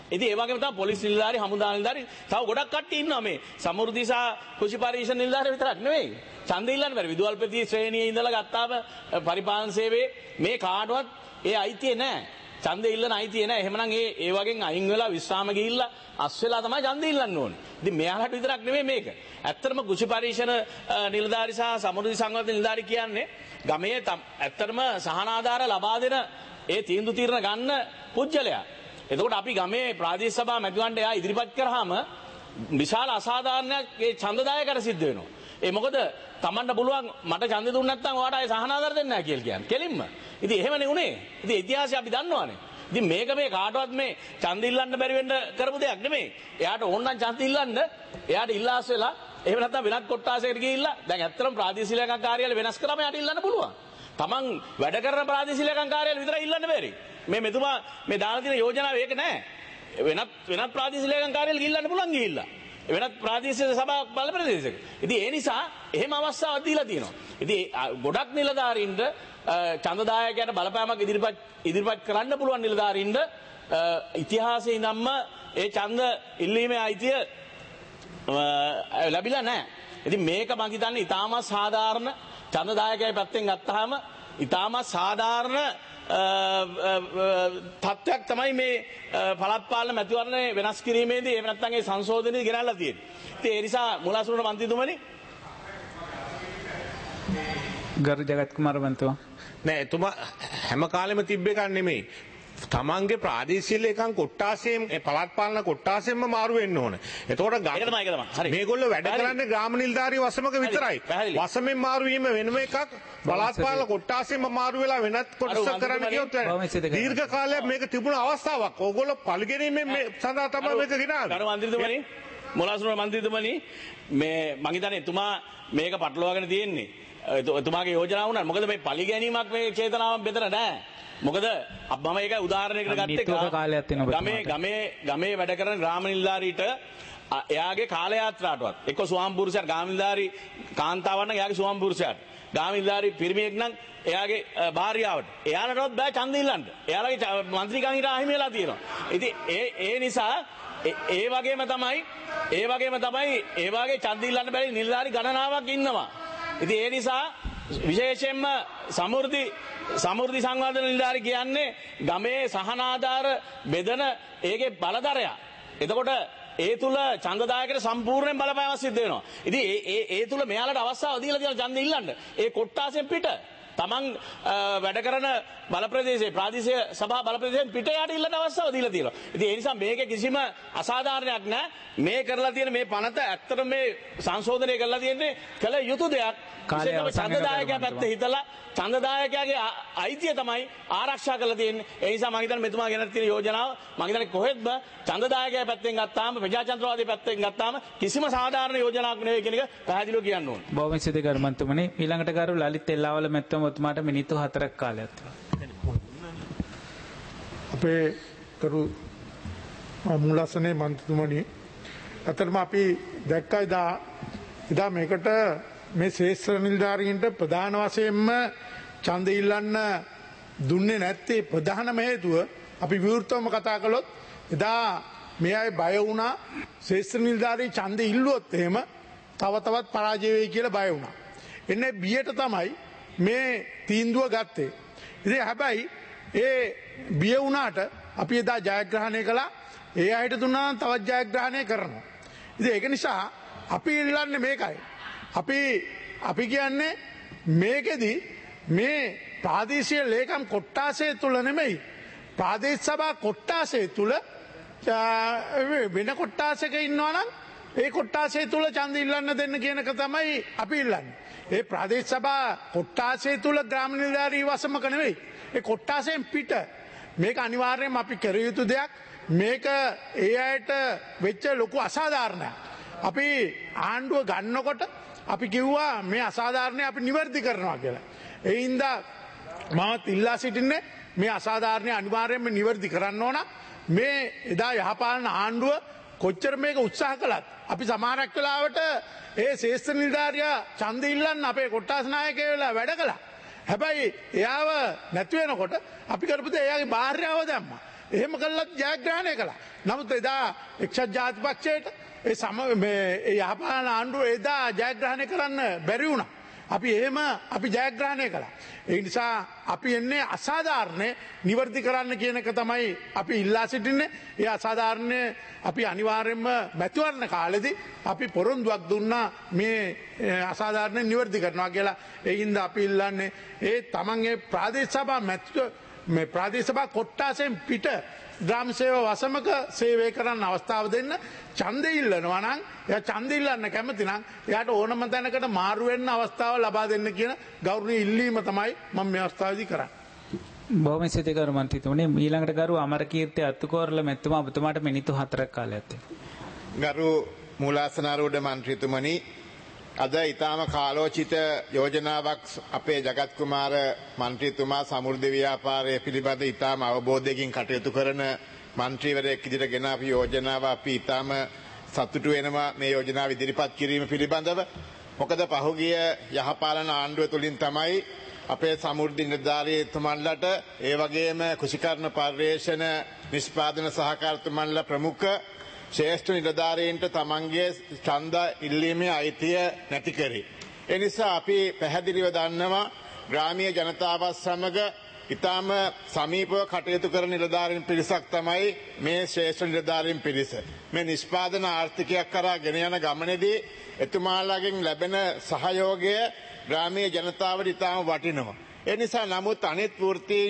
K: ඉතින් ඒ වගේම තමයි පොලිස් නිලධාරි, හමුදා නිලධාරි තව ගොඩක් කට්ටිය ඉන්නවා මේ සමෘද්ධි සහ කෘෂි පරීක්ෂණ නිලධාරි විතරක් නෙවෙයි. ඡන්දෙ ඉල්ලන්න බැරි. විදුහල්පති ශ්‍රේණියේ ඉඳලා ගත්තාම පරිපාලන සේවයේ මේ කාටවත් ඒ අයිතිය නැහැ. ඡන්දෙ ඉල්ලන අයිතිය නැහැ. එහෙමනම් ඒ වගේ අයින් වෙලා විශ්‍රාම ගිහිල්ලා අස් වෙලා තමයි ඡන්දෙ ඉල්ලන්න ඕනේ. ඉතින් මෙයාලට විතරක් නෙවෙයි මේක. ඇත්තටම කෘෂි පරීක්ෂණ නිලධාරි සහ සමෘද්ධි සංවර්ධන නිලධාරි කියන්නේ ගමේ ඇත්තටම සහනාධාර ලබා දෙන ඒ තීන්දුව తీරන ගන්න පුජ්‍යලයා. එතකොට අපි ගමේ ප්‍රාදේශ සභා මැතිවරණයට එයා ඉදිරිපත් කරාම විශාල අසාධාරණයක් ඒ ඡන්දදායකට සිද්ධ වෙනවා. ඒ මොකද Tamanට පුළුවන් මට ඡන්දෙ දුන්නේ නැත්නම් ඔයාට ආයේ සහනාධාර දෙන්නේ නැහැ කියලා කියන්නේ. කෙලින්ම. ඉතින් එහෙමනේ උනේ. ඉතින් ඉතිහාසය අපි දන්නවනේ. ඉතින් මේක මේ කාටවත් මේ ඡන්ද ඉල්ලන්න බැරි වෙන්න කරපු දෙයක් නෙමෙයි. එයාට ඕන නම් ඡන්ද ඉල්ලන්න එයාට ඉල්ලාස් වෙලා එහෙම නැත්නම් වෙනත් කොට්ටාසයකට ගිහිල්ලා දැන් ඇත්තටම ප්‍රාදේශීය ලේකම් කාර්යාලය වෙනස් කරාම එයාට ඉල්ලන්න පුළුවන්. Taman වැඩ කරන ප්‍රාදේශීය ලේකම් කාර්යාලය විතරයි ඉල්ලන්න බැරි. මේ මෙතුමා මේ දාලා තියෙන යෝජනාව ඒක නෑ. වෙනත් ප්‍රාදේශීය ලේකම් කාර්යාලය ඉල්ලන්න පුළුවන් ගිහිල්ලා. වෙනත් ප්‍රාදේශීය සභාවක් බල ප්‍රදේශයක. ඉතින් ඒ නිසා එහෙම අවස්ථාවක් දීලා තියෙනවා. ඉතින් ගොඩක් නිලධාරීන්ට ඡන්දදායකයාට බලපෑමක් ඉදිරිපත් කරන්න පුළුවන් නිලධාරීන්ට ඉතිහාසයේ ඉඳන්ම ඒ ඡන්ද ඉල්ලීමේ අයිතිය ලැබිලා නැහැ. ඉතින් මේක මම හිතන්නේ ඉතාමත් සාධාරණ ඡන්දදායකයා පැත්තෙන් ගත්තාම ඉතාමත් සාධාරණ තත්ත්වයක් තමයි මේ පළාත් පාලන මැතිවරණය වෙනස් කිරීමේදී එහෙම නැත්නම් ඒ සංශෝධනයේදී ගෙනල්ලා තියෙන්නේ. ඉතින් ඒ නිසා මුලාසුරුන මන්ත්‍රීතුමනි
A: ගරු ජගත් කුමාර මන්තුමා
G: නෑ එතුමා හැම කාලෙම තිබ්බ එකක් නෙමෙයි. තමන්ගේ ප්‍රාදේශීය ලේකම් කොට්ටාසයෙන් පළාත් පාලන කොට්ටාසයෙන්ම මාරු වෙන්න ඕන. එතකොට මේගොල්ලෝ වැඩ කරන්නේ ග්‍රාම නිලධාරී වසමක විතරයි. වසමෙන් මාරු වීම වෙනම එකක්. පළාත් පාලන කොට්ටාසයෙන්ම මාරු වෙලා වෙනත් කොටසක් කරන්න කියොත් දීර්ඝ කාලයක් මේක තිබුණ අවස්ථාවක්. ඕගොල්ලෝ පරිගැනීමෙන් මේ සඳහා තමයි මේක ගෙනාවේ.
K: ගරු මන්ත්‍රීතුමනි මොලාසුරුන මන්ත්‍රීතුමනි මේ මං හිතන්නේ එතුමා මේක පටලවාගෙන තියෙන්නේ. එතුමාගේ යෝජනාව උනා. මොකද මේ පරිගැනීමක් මේ චේතනාවක් බෙදර නැහැ. මොකද මම ඒක උදාහරණයකට ගත්තේ ගමේ වැඩ කරන ග්‍රාම නිලධාරීට එයාගේ කාල යාත්‍රාටවත් එක්ක ස්වාම පුරුෂයාට ග්‍රාම නිලධාරී කාන්තාවන් නම් එයාගේ ස්වාම පුරුෂයාට ග්‍රාම නිලධාරී පිරිමියෙක් නම් එයාගේ භාර්යාවට එයාලටවත් බෑ ඡන්ද ඉල්ලන්න. එයාලගේ മന്ത്രിකම් හිට අහිමි වෙලා තියෙනවා. ඉතින් ඒ නිසා ඒ වගේම තමයි ඒ වගේ ඡන්ද ඉල්ලන්න බැරි නිලධාරී ගණනාවක් ඉන්නවා. ඉතින් ඒ නිසා විශේෂයෙන්ම සමෘද්ධි සංවර්ධන නිලධාරී කියන්නේ ගමේ සහනාධාර බෙදන ඒකේ බලධරයා. එතකොට ඒ තුල ඡන්දදායකයට සම්පූර්ණයෙන් බලපෑමක් සිද්ධ වෙනවා. ඉතින් ඒ තුල මෙයාලට අවස්ථාව දීලා තියෙන ඡන්ද ඉල්ලන්න. ඒ කොට්ටාසෙන් පිට තමන් වැඩ කරන බල ප්‍රදේශයේ ප්‍රාදේශීය සභා බල ප්‍රදේශයෙන් පිට යට ඉල්ලන අවස්ථාව දීලා තියෙනවා. ඉතින් ඒ නිසා මේකේ කිසිම අසාධාරණයක් නැහැ. මේ කරලා තියෙන මේ පනත ඇත්තට මේ සංශෝධනය කරලා තියෙන්නේ කළ යුතු දෙයක්. ඡන්දදායකයා පැත්තේ හිතලා ඡන්දදායකයාගේ අයිතිය තමයි ආරක්ෂා කරලා තියෙන්නේ. ඒ නිසා මම හිතන්නේ මෙතුමා ගෙනත් තියෙන යෝජනාව මම හිතන්නේ කොහෙත්ම ඡන්දදායකයා පැත්තෙන් ගත්තාම ප්‍රජාතන්ත්‍රවාදී පැත්තෙන් ගත්තාම කිසිම සාධාරණ යෝජනාවක් නෙවෙයි කියන එක පැහැදිලිව කියන්න ඕනේ.
A: බොහොම ස්තුතියි ගරු මන්තුමනි. ඊළඟට ගරු ලලිත් එල්ලාවල මෙතුමාට මිනිත්තු 4ක් කාලයක් තියෙනවා.
B: අපේ කරු මුලාසනේ මන්ත්‍රීතුමනි අතරම අපි දැක්කා ඉදා මේකට මේ ශේෂ්ත්‍ර නිලධාරීන්ට ප්‍රධාන වශයෙන්ම ඡන්ද ඉල්ලන්න දුන්නේ නැත්තේ ප්‍රධානම හේතුව අපි විවෘතවම කතා කළොත් එදා මේ අය බය වුණා ශේෂ්ත්‍ර නිලධාරී ඡන්ද ඉල්ලුවොත් එහෙම තව තවත් පරාජය වෙයි කියලා බය වුණා. එන්නේ බියට තමයි මේ තීන්දුව ගත්තේ. ඉතින් හැබැයි ඒ බිය වුණාට අපි එදා ජයග්‍රහණය කළා. ඒ අයට දුන්නා නම් තවත් ජයග්‍රහණය කරනවා. ඉතින් ඒක නිසා අපි ඉල්ලන්නේ මේකයි. අපි කියන්නේ මේකෙදි මේ ප්‍රාදේශීය ලේකම් කොට්ටාසය තුල නෙමෙයි ප්‍රාදේශ සභා කොට්ටාසය තුල වෙන කොට්ටාසයක ඉන්නවා නම් ඒ කොට්ටාසය තුල ඡන්ද ඉල්ලන්න දෙන්න කියන එක තමයි අපි ඉල්ලන්නේ. ඒ ප්‍රාදේශ සභා කොට්ටාසය තුල ග්‍රාම නිලධාරී වසමක නෙවෙයි. ඒ කොට්ටාසයෙන් පිට මේක අනිවාර්යයෙන්ම අපි කර යුතු දෙයක්. මේක ඒ අයට වෙච්ච ලොකු අසාධාරණයක්. අපි ආණ්ඩුව ගන්නකොට අපි කිව්වා මේ අසාධාරණය අපි නිවැරදි කරනවා කියලා. ඒ හින්දා මමත් ඉල්ලා සිටින්නේ මේ අසාධාරණය අනිවාර්යයෙන්ම නිවැරදි කරන්න ඕන. මේ එදා යහපාලන ආණ්ඩුව කොච්චර මේක උත්සාහ කළත් අපි සමහරක් වෙලාවට ඒ ශේෂ්ත්‍ර නිලධාරියා ඡන්ද ඉල්ලන්න අපේ කොට්ටාස නායකයා වෙලා වැඩ කළා. හැබැයි එයාව නැති වෙනකොට අපි කරපු දේ එයාගේ භාර්යාව දැම්මා. එහෙම කළත් ජයග්‍රහණය කළා. නමුත් එදා එක්සත් ජාතිපක්ෂයට ඒ යහපාලන ආණ්ඩුව එදා ජයග්‍රහණය කරන්න බැරි වුණා. අපි ජයග්‍රහණය කළා. ඒ නිසා අපි එන්නේ අසාධාරණය නිවැරදි කරන්න කියන එක තමයි අපි ඉල්ලා සිටින්නේ. ඒ අසාධාරණය අපි අනිවාර්යයෙන්ම මැතිවරණ කාලෙදී අපි පොරොන්දුවක් දුන්නා මේ අසාධාරණය නිවැරදි කරනවා කියලා. ඒ හින්දා අපි ඉල්ලන්නේ ඒ තමන්ගේ ප්‍රාදේශ සභා කොට්ටාසෙන් පිට ග්‍රාම සේවා වසමක සේවය කරන්න අවස්ථාව දෙන්න. ඡන්දය ඉල්ලනවා නම් එයා ඡන්දය ඉල්ලන්න කැමති නම් එයාට ඕනම තැනකට මාරු වෙන්න අවස්ථාව ලබා දෙන්න කියන ගෞරවනීය ඉල්ලීම තමයි මම මේ අවස්ථාවේදී කරන්නේ.
A: බොහොම ස්තුතියි ගරු මන්ත්‍රීතුමනි. ඊළඟට ගරු අමරකීර්ති අත්තුකෝරළ මැතිතුමා ඔබතුමාට මිනිත්තු 4ක් කාලයක් තියෙනවා.
L: ගරු මූලාසනාරූඪ මන්ත්‍රීතුමනි, අද ඊටාම කාලෝචිත යෝජනාවක් අපේ ජගත් කුමාර මන්ත්‍රීතුමා සමෘද්ධි ව්‍යාපාරයේ පිළිබඳ ඊටාම අවබෝධයකින් කටයුතු කරන මන්ත්‍රීවරයෙක් ඉදිරියට ගෙන අපි යෝජනාව අපි ඊටාම සතුටු වෙනවා මේ යෝජනාව ඉදිරිපත් කිරීම පිළිබඳව. මොකද පහුගිය යහපාලන ආණ්ඩුව තුලින් තමයි අපේ සමෘද්ධි නිලධාරීතුමන්ලට ඒ වගේම කෘෂිකර්ම පර්යේෂණ නිෂ්පාදන සහකාරතුමන්ලා ප්‍රමුඛ ශ්‍රේෂ්ඨ නිලධාරීන්ට තමන්ගේ ඡන්ද ඉල්ලීමේ අයිතිය නැති කරේ. ඒ නිසා අපි පැහැදිලිව දන්නවා ග්‍රාමීය ජනතාවත් සමග ඉතාම සමීපව කටයුතු කරන නිලධාරීන් පිරිසක් තමයි මේ ශ්‍රේෂ්ඨ නිලධාරීන් පිරිස. මේ නිෂ්පාදන ආර්ථිකයක් කරා ගෙන යන ගමනේදී එතුමාලාගෙන් ලැබෙන සහයෝගය ග්‍රාමීය ජනතාවට ඉතාම වටිනවා. ඒ නිසා නමුත් අනිත් වෘත්තීන්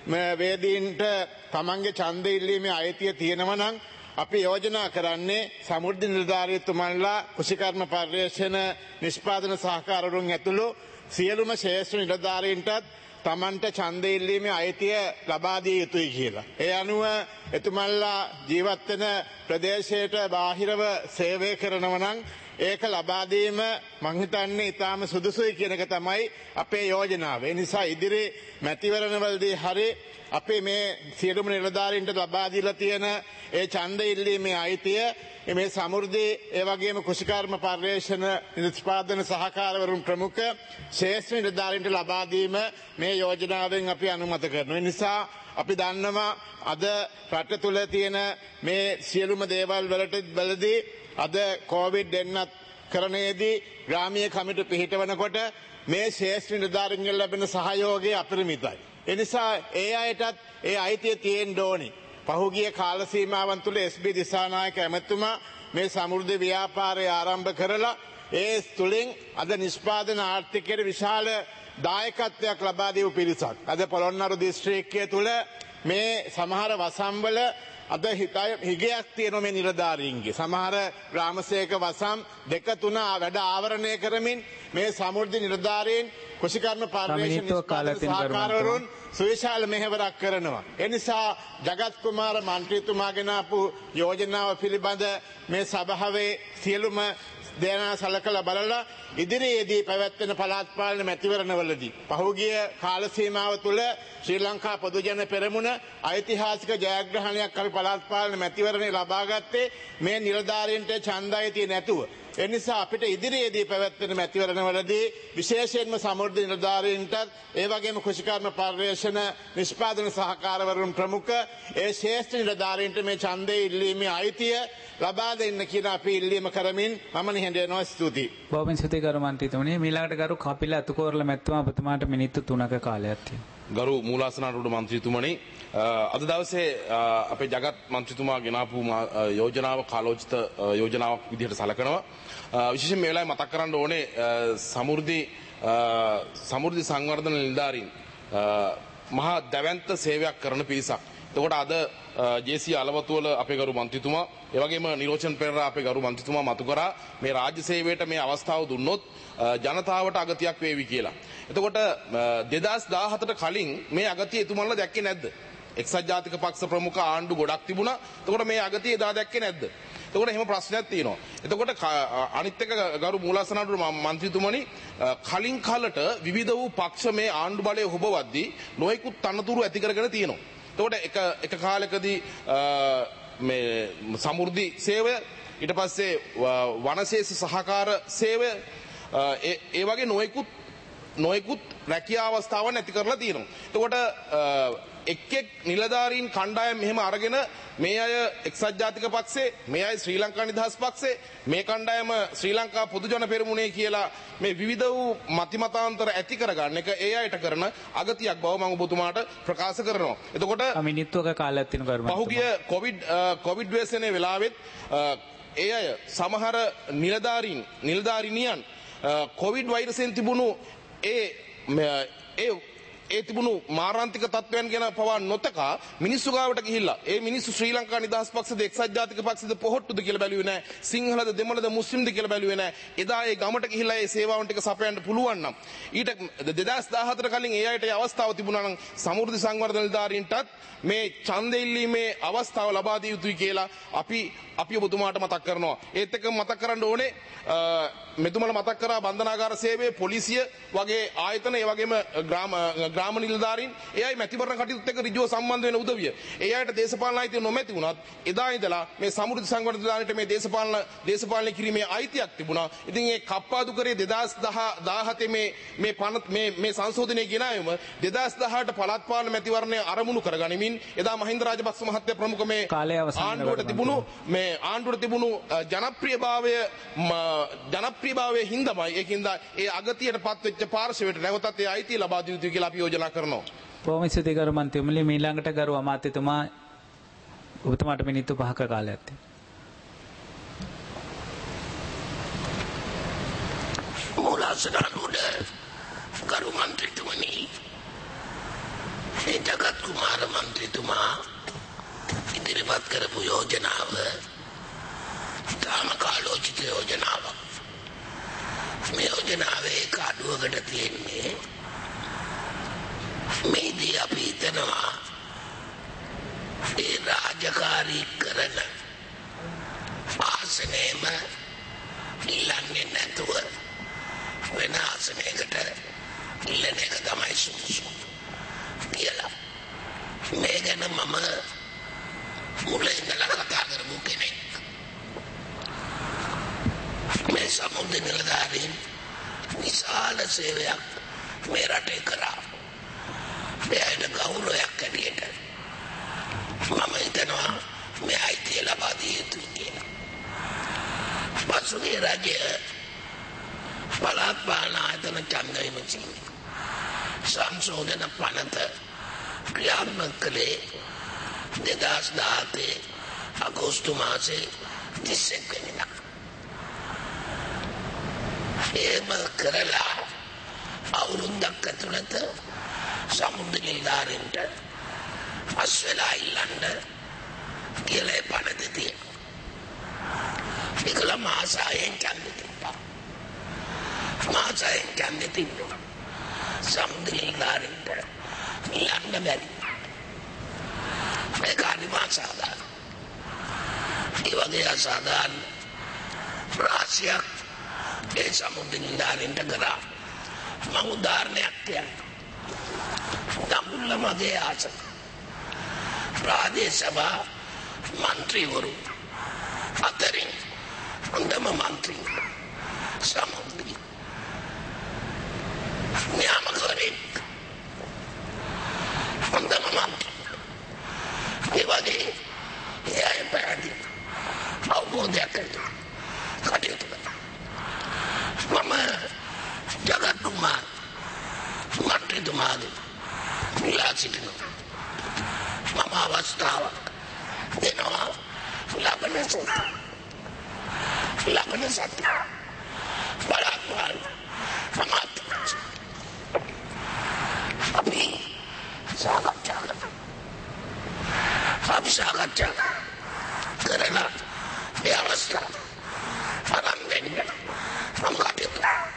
L: වේදීන්ට තමන්ගේ ඡන්ද ඉල්ලීමේ අයිතිය තියෙනවා නම් අපි යෝජනා කරන්නේ සමෘද්ධි නිලධාරීතුමන්ලා කෘෂිකර්ම පර්යේෂණ නිෂ්පාදන සහකාරවරුන් ඇතුළු සියලුම ශ්‍රේෂ්ඨ නිලධාරීන්ටත් තමන්ට ඡන්ද ඉල්ලීමේ අයිතිය ලබා දිය යුතුයි කියලා. ඒ අනුව එතුමන්ලා ජීවත් වෙන ප්‍රදේශයට බාහිරව සේවය කරනවා නම් ඒක ලබා දීම මං හිතන්නේ ඊටාම සුදුසුයි කියන එක තමයි අපේ යෝජනාව. ඒ නිසා ඉදිරි මැතිවරණවලදී හරි අපේ මේ සියලුම නිලධාරීන්ට ලබා දීලා තියෙන ඒ ඡන්ද ඉල්ලීමේ අයිතිය මේ සමෘද්ධි ඒ වගේම කෘෂිකර්ම පර්යේෂණ නිෂ්පාදන සහකාරවරුන් ප්‍රමුඛ ශ්‍රේෂ්ඨ නිලධාරීන්ට ලබා දීම මේ යෝජනාවෙන් අපි අනුමත කරනවා. ඒ නිසා අපි දන්නවා අද රට තුල තියෙන මේ සියලුම දේවල් වලදී අද කොවිඩ් එන්නත් කරණයේදී ග්‍රාමීය කමිටු පිහිටවනකොට මේ ශ්‍රේෂ්ඨ නිලධාරීන්ගෙන් ලැබෙන සහයෝගය අපරිමිතයි. ඒ නිසා ඒ අයටත් ඒ අයිතිය තියෙන්න ඕනේ. පහුගිය කාල සීමාවන් තුළ SB දිසානායක ඇමතුමා මේ සමෘද්ධි ව්‍යාපාරය ආරම්භ කරලා ඒ තුලින් අද නිෂ්පාදන ආර්ථිකයේ විශාල දායකත්වයක් ලබා දීපු පිරිසක්. අද පොළොන්නරු දිස්ත්‍රික්කය තුළ මේ සමහර වසම්වල අද හිගයක් තියෙන මේ නිලධාරීන්ගේ සමහර ග්‍රාමසේක වසම් 2-3 වැඩ ආවරණය කරමින් මේ සමෘද්ධි නිලධාරීන් කෘෂිකර්ම පර්යේෂණ සහකාරවරුන් සුවිශාල මෙහෙවරක් කරනවා. ඒ නිසා ජගත් කුමාර මන්ත්‍රීතුමාගෙන ආපු යෝජනාව පිළිබඳ මේ සභාවේ සියලුම දේනා සලකලා බලලා ඉදිරියේදී පැවැත්වෙන පළාත් පාලන මැතිවරණවලදී පහුගිය කාල සීමාව තුළ ශ්‍රී ලංකා පොදු ජන පෙරමුණ ඓතිහාසික ජයග්‍රහණයක් අපි පළාත් පාලන මැතිවරණේ ලබා ගත්තේ මේ නිලධාරීන්ට ඡන්ද අයිතිය නැතුව. ඒ නිසා අපිට ඉදිරියේදී පැවැත්වෙන මැතිවරණවලදී විශේෂයෙන්ම සමෘද්ධි නිලධාරීන්ටත් ඒ වගේම කෘෂිකර්ම පර්යේෂණ නිෂ්පාදන සහකාරවරුන් ප්‍රමුඛ ඒ ශ්‍රේෂ්ඨ නිලධාරීන්ට මේ ඡන්දය ඉල්ලීමේ අයිතිය ලබා දෙන්න කියලා අපි ඉල්ලීම කරමින් මම නිහඬව ස්තුතියි.
A: බොහොම ස්තුතියි ගරු මන්ත්‍රීතුමනි. මීළඟට ගරු කපිල අතුකෝරළ මැතිතුමා ඔබතුමාට මිනිත්තු 3ක කාලයක් තියෙනවා.
M: ගරු මූලාසනාරූඪ මන්ත්‍රීතුමනි, අද දවසේ අපේ ජගත් මන්ත්‍රීතුමා ගෙනාපු යෝජනාව කාලෝචිත යෝජනාවක් විදිහට සලකනවා. විශේෂයෙන් මේ වෙලාවේ මතක් කරන්න ඕනේ සමෘද්ධි සංවර්ධන නිලධාරීන් මහා දැවැන්ත සේවයක් කරන පිරිසක්. එතකොට අද ජේ.සී. අලවතුවල අපේ ගරු මන්ත්‍රීතුමා ඒ වගේම නිරෝෂන් පෙරේරා අපේ ගරු මන්ත්‍රීතුමා මතු කරා මේ රාජ්‍ය සේවයට මේ අවස්ථාව දුන්නොත් ජනතාවට අගතියක් වේවි කියලා. එතකොට 2017ට කලින් මේ අගතිය එතුමන්ලා දැක්කේ නැද්ද? එක්සත් ජාතික පක්ෂ ප්‍රමුඛ ආණ්ඩු ගොඩක් තිබුණා. එතකොට මේ අගතිය එදා දැක්කේ නැද්ද? එතකොට එහෙම ප්‍රශ්නයක් තියෙනවා. එතකොට අනිත් එක ගරු මූලාසනාරූඪ මන්ත්‍රීතුමනි, කලින් කාලට විවිධ වූ පක්ෂ මේ ආණ්ඩු බලය හොබවද්දී නොයෙකුත් තනතුරු ඇති කරගෙන තියෙනවා. එතකොට එක කාලයකදී මේ සමෘද්ධි සේවය, ඊට පස්සේ වනශේෂ සහකාර සේවය, ඒ වගේ නොයෙකුත් රැකියා අවස්ථාවන් ඇති කරලා තියෙනවා. එතකොට එක් නිලධාරීන් කණ්ඩායම් මෙහෙම අරගෙන මේ අය එක්සත් ජාතික පක්ෂේ, මේ අය ශ්‍රී ලංකා නිදහස් පක්ෂේ, මේ කණ්ඩායම ශ්‍රී ලංකා පොදු ජන පෙරමුණේ කියලා මේ විවිධ වූ මතිමතාන්තර ඇති කරගන්න එක ඒ අයට කරන අගතියක් බව මම ඔබතුමාට ප්‍රකාශ කරනවා. එතකොට
A: මිනිත්තුවක කාලයක් තියෙන කරුණා.
M: පහුගිය කොවිඩ් ව්‍යසනයේ වෙලාවෙත් ඒ අය සමහර නිලධාරිනියන් කොවිඩ් වෛරසයෙන් තිබුණු ඒ තිබුණු මාරාන්තික තත්ත්වයන් ගැන පවා නොතකා මිනිස්සු ගාවට ගිහිල්ලා ඒ මිනිස්සු ශ්‍රී ලංකා නිදහස් පක්ෂද එක්සත් ජාතික පක්ෂද පොහොට්ටුද කියලා බැලුවේ නැහැ. සිංහලද දෙමළද මුස්ලිම්ද කියලා බැලුවේ නැහැ. එදා ඒ ගමට ගිහිල්ලා ඒ සේවාවන් ටික සපයන්න පුළුවන් නම් ඊට 2014 කලින් ඒ අයට ඒ අවස්ථාව තිබුණා නම් සමෘද්ධි සංවර්ධන නිලධාරීන්ටත් මේ ඡන්දෙ ඉල්ලීමේ අවස්ථාව ලබා දිය යුතුයි කියලා අපි ඔබතුමාට මතක් කරනවා. ඒත් එක්ක මතක් කරන්න ඕනේ මෙතුමලා මතක් කරා බන්ධනාගාර සේවය, පොලිසිය වගේ ආයතන, ඒ වගේම ග්‍රාම නිලධාරීන් ඒ අය මැතිවරණ කටයුතු එක්ක ඍජුව සම්බන්ධ වෙන උදවිය. ඒ අයට දේශපාලන අයිතිය නොමැති වුණත් එදා ඉඳලා මේ සමෘද්ධි සංවර්ධන නිලධාරීන්ට මේ දේශපාලන කිරීමේ අයිතියක් තිබුණා. ඉතින් ඒ කප්පාදු කරේ 2017 මේ සංශෝධනය ගෙනාවම 2018ට පළාත් පාලන මැතිවරණය අරමුණු කරගනිමින් එදා මහින්ද රාජපක්ෂ මහත්තයා ප්‍රමුඛ මේ ආණ්ඩුවට තිබුණු ජනප්‍රියභාවයේ හින්දාමයි ඒකින්ද ඒ අගතියට පත්වෙච්ච පාර්ශවයට නැවතත් ඒ අයිතිය ලබා දිය යුතුයි කියලා අපි යෝජනා කරනවා.
A: බොහොම ස්තුතියි ගරු මන්ත්‍රීතුමනි. ඊළඟට ගරු අමාත්‍යතුමා ඔබතුමාට මිනිත්තු 5ක කාලයක් තියෙනවා.
N: මූලාසනානුඩ ගරු මන්ත්‍රීතුමනි, මේ ජගත් කුමාර මන්ත්‍රීතුමා ඉදිරිපත් කරපු යෝජනාව තාම කාලෝචිත යෝජනාවක්. මේ යෝජනාවේ එක අඩුවකට තියෙන්නේ මේදී අපි හිතනවා ඒ රාජකාරී කරන ආසනයම ඉල්ලන්නේ නැතුව වෙන ආසනයකට ඉල්ලන එක තමයි සුදුසු කියලා. මේ ගැන මම මුල ඉඳලා කතා කරපු කෙනෙක්. මේ සමුද්‍ර නිලධාරීන් විශාල සේවයක් මේ රටේ කරා. එයාට ගෞරවයක් ඇටියට මම හිතනවා මේ අයිතිය ලබා දිය යුතුයි කියලා. පසුගිය රජය පළාත් පාලන ආයතන ඡන්ද විමසීම සංශෝධන පනත ක්‍රියාත්මක කළේ 2017 අගෝස්තු මාසේ 31 වෙනිදා. එහෙම කරලා අවුරුද්දක් ඇතුළත සමුද්‍ර නිලධාරීන්ට අස්වැලා ඉල්ලන්න කියලා පනත තියෙනවා. ඒකල මාසයෙන් ඡන්දෙ තිබ්බා. මාසයෙන් ඡන්දෙ තිබ්බා. සමුද්‍ර නිලධාරීන්ට ඉල්ලන්න බැරි. මේක අනිවාර්යයි. ඒ වගේ අසාධාරණ රාශියක් ඒ සමුද්‍ර නිලධාරීන්ට කරා. මම උදාහරණයක් කියන්නම්. දඹුල්ල මගේ ආසන ප්‍රාදේශ සභා මන්ත්‍රීවරු අතරින් හොඳම මන්ත්‍රී සමුද්‍රි නියාමකවරයෙක් හොඳම මන්ත්‍රී. ඒ වගේ එයා පැහැදිලි අවබෝධයක් කටයුතු කරනවා. මම ජගත් කුමාර මන්ත්‍රීතුමාගේ ඉල්ලා සිටිනවා. මම අවස්ථාවක් දෙනවා ලබන සත්‍ය බලක්වාල් අමාත්‍යංශ අපි සාකච්ඡා කරලා මේ අවස්ථාව අරන් දෙන්න මම කටයුතු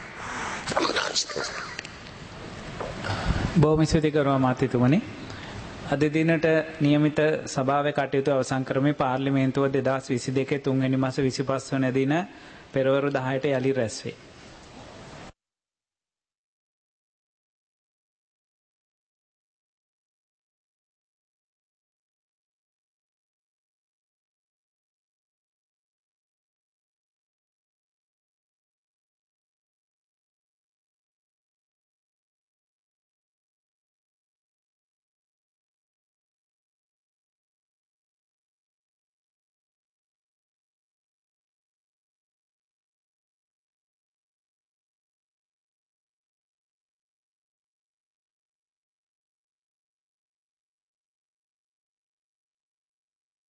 A: බොහොම ස්තුතියි ගරු අමාත්‍යතුමනි. අද දිනට නියමිත සභාවේ කටයුතු අවසන් කරමින් පාර්ලිමේන්තුව 2022 3 වෙනි මාස 25 වන දින පෙරවරු 10ට යලි රැස් වේ.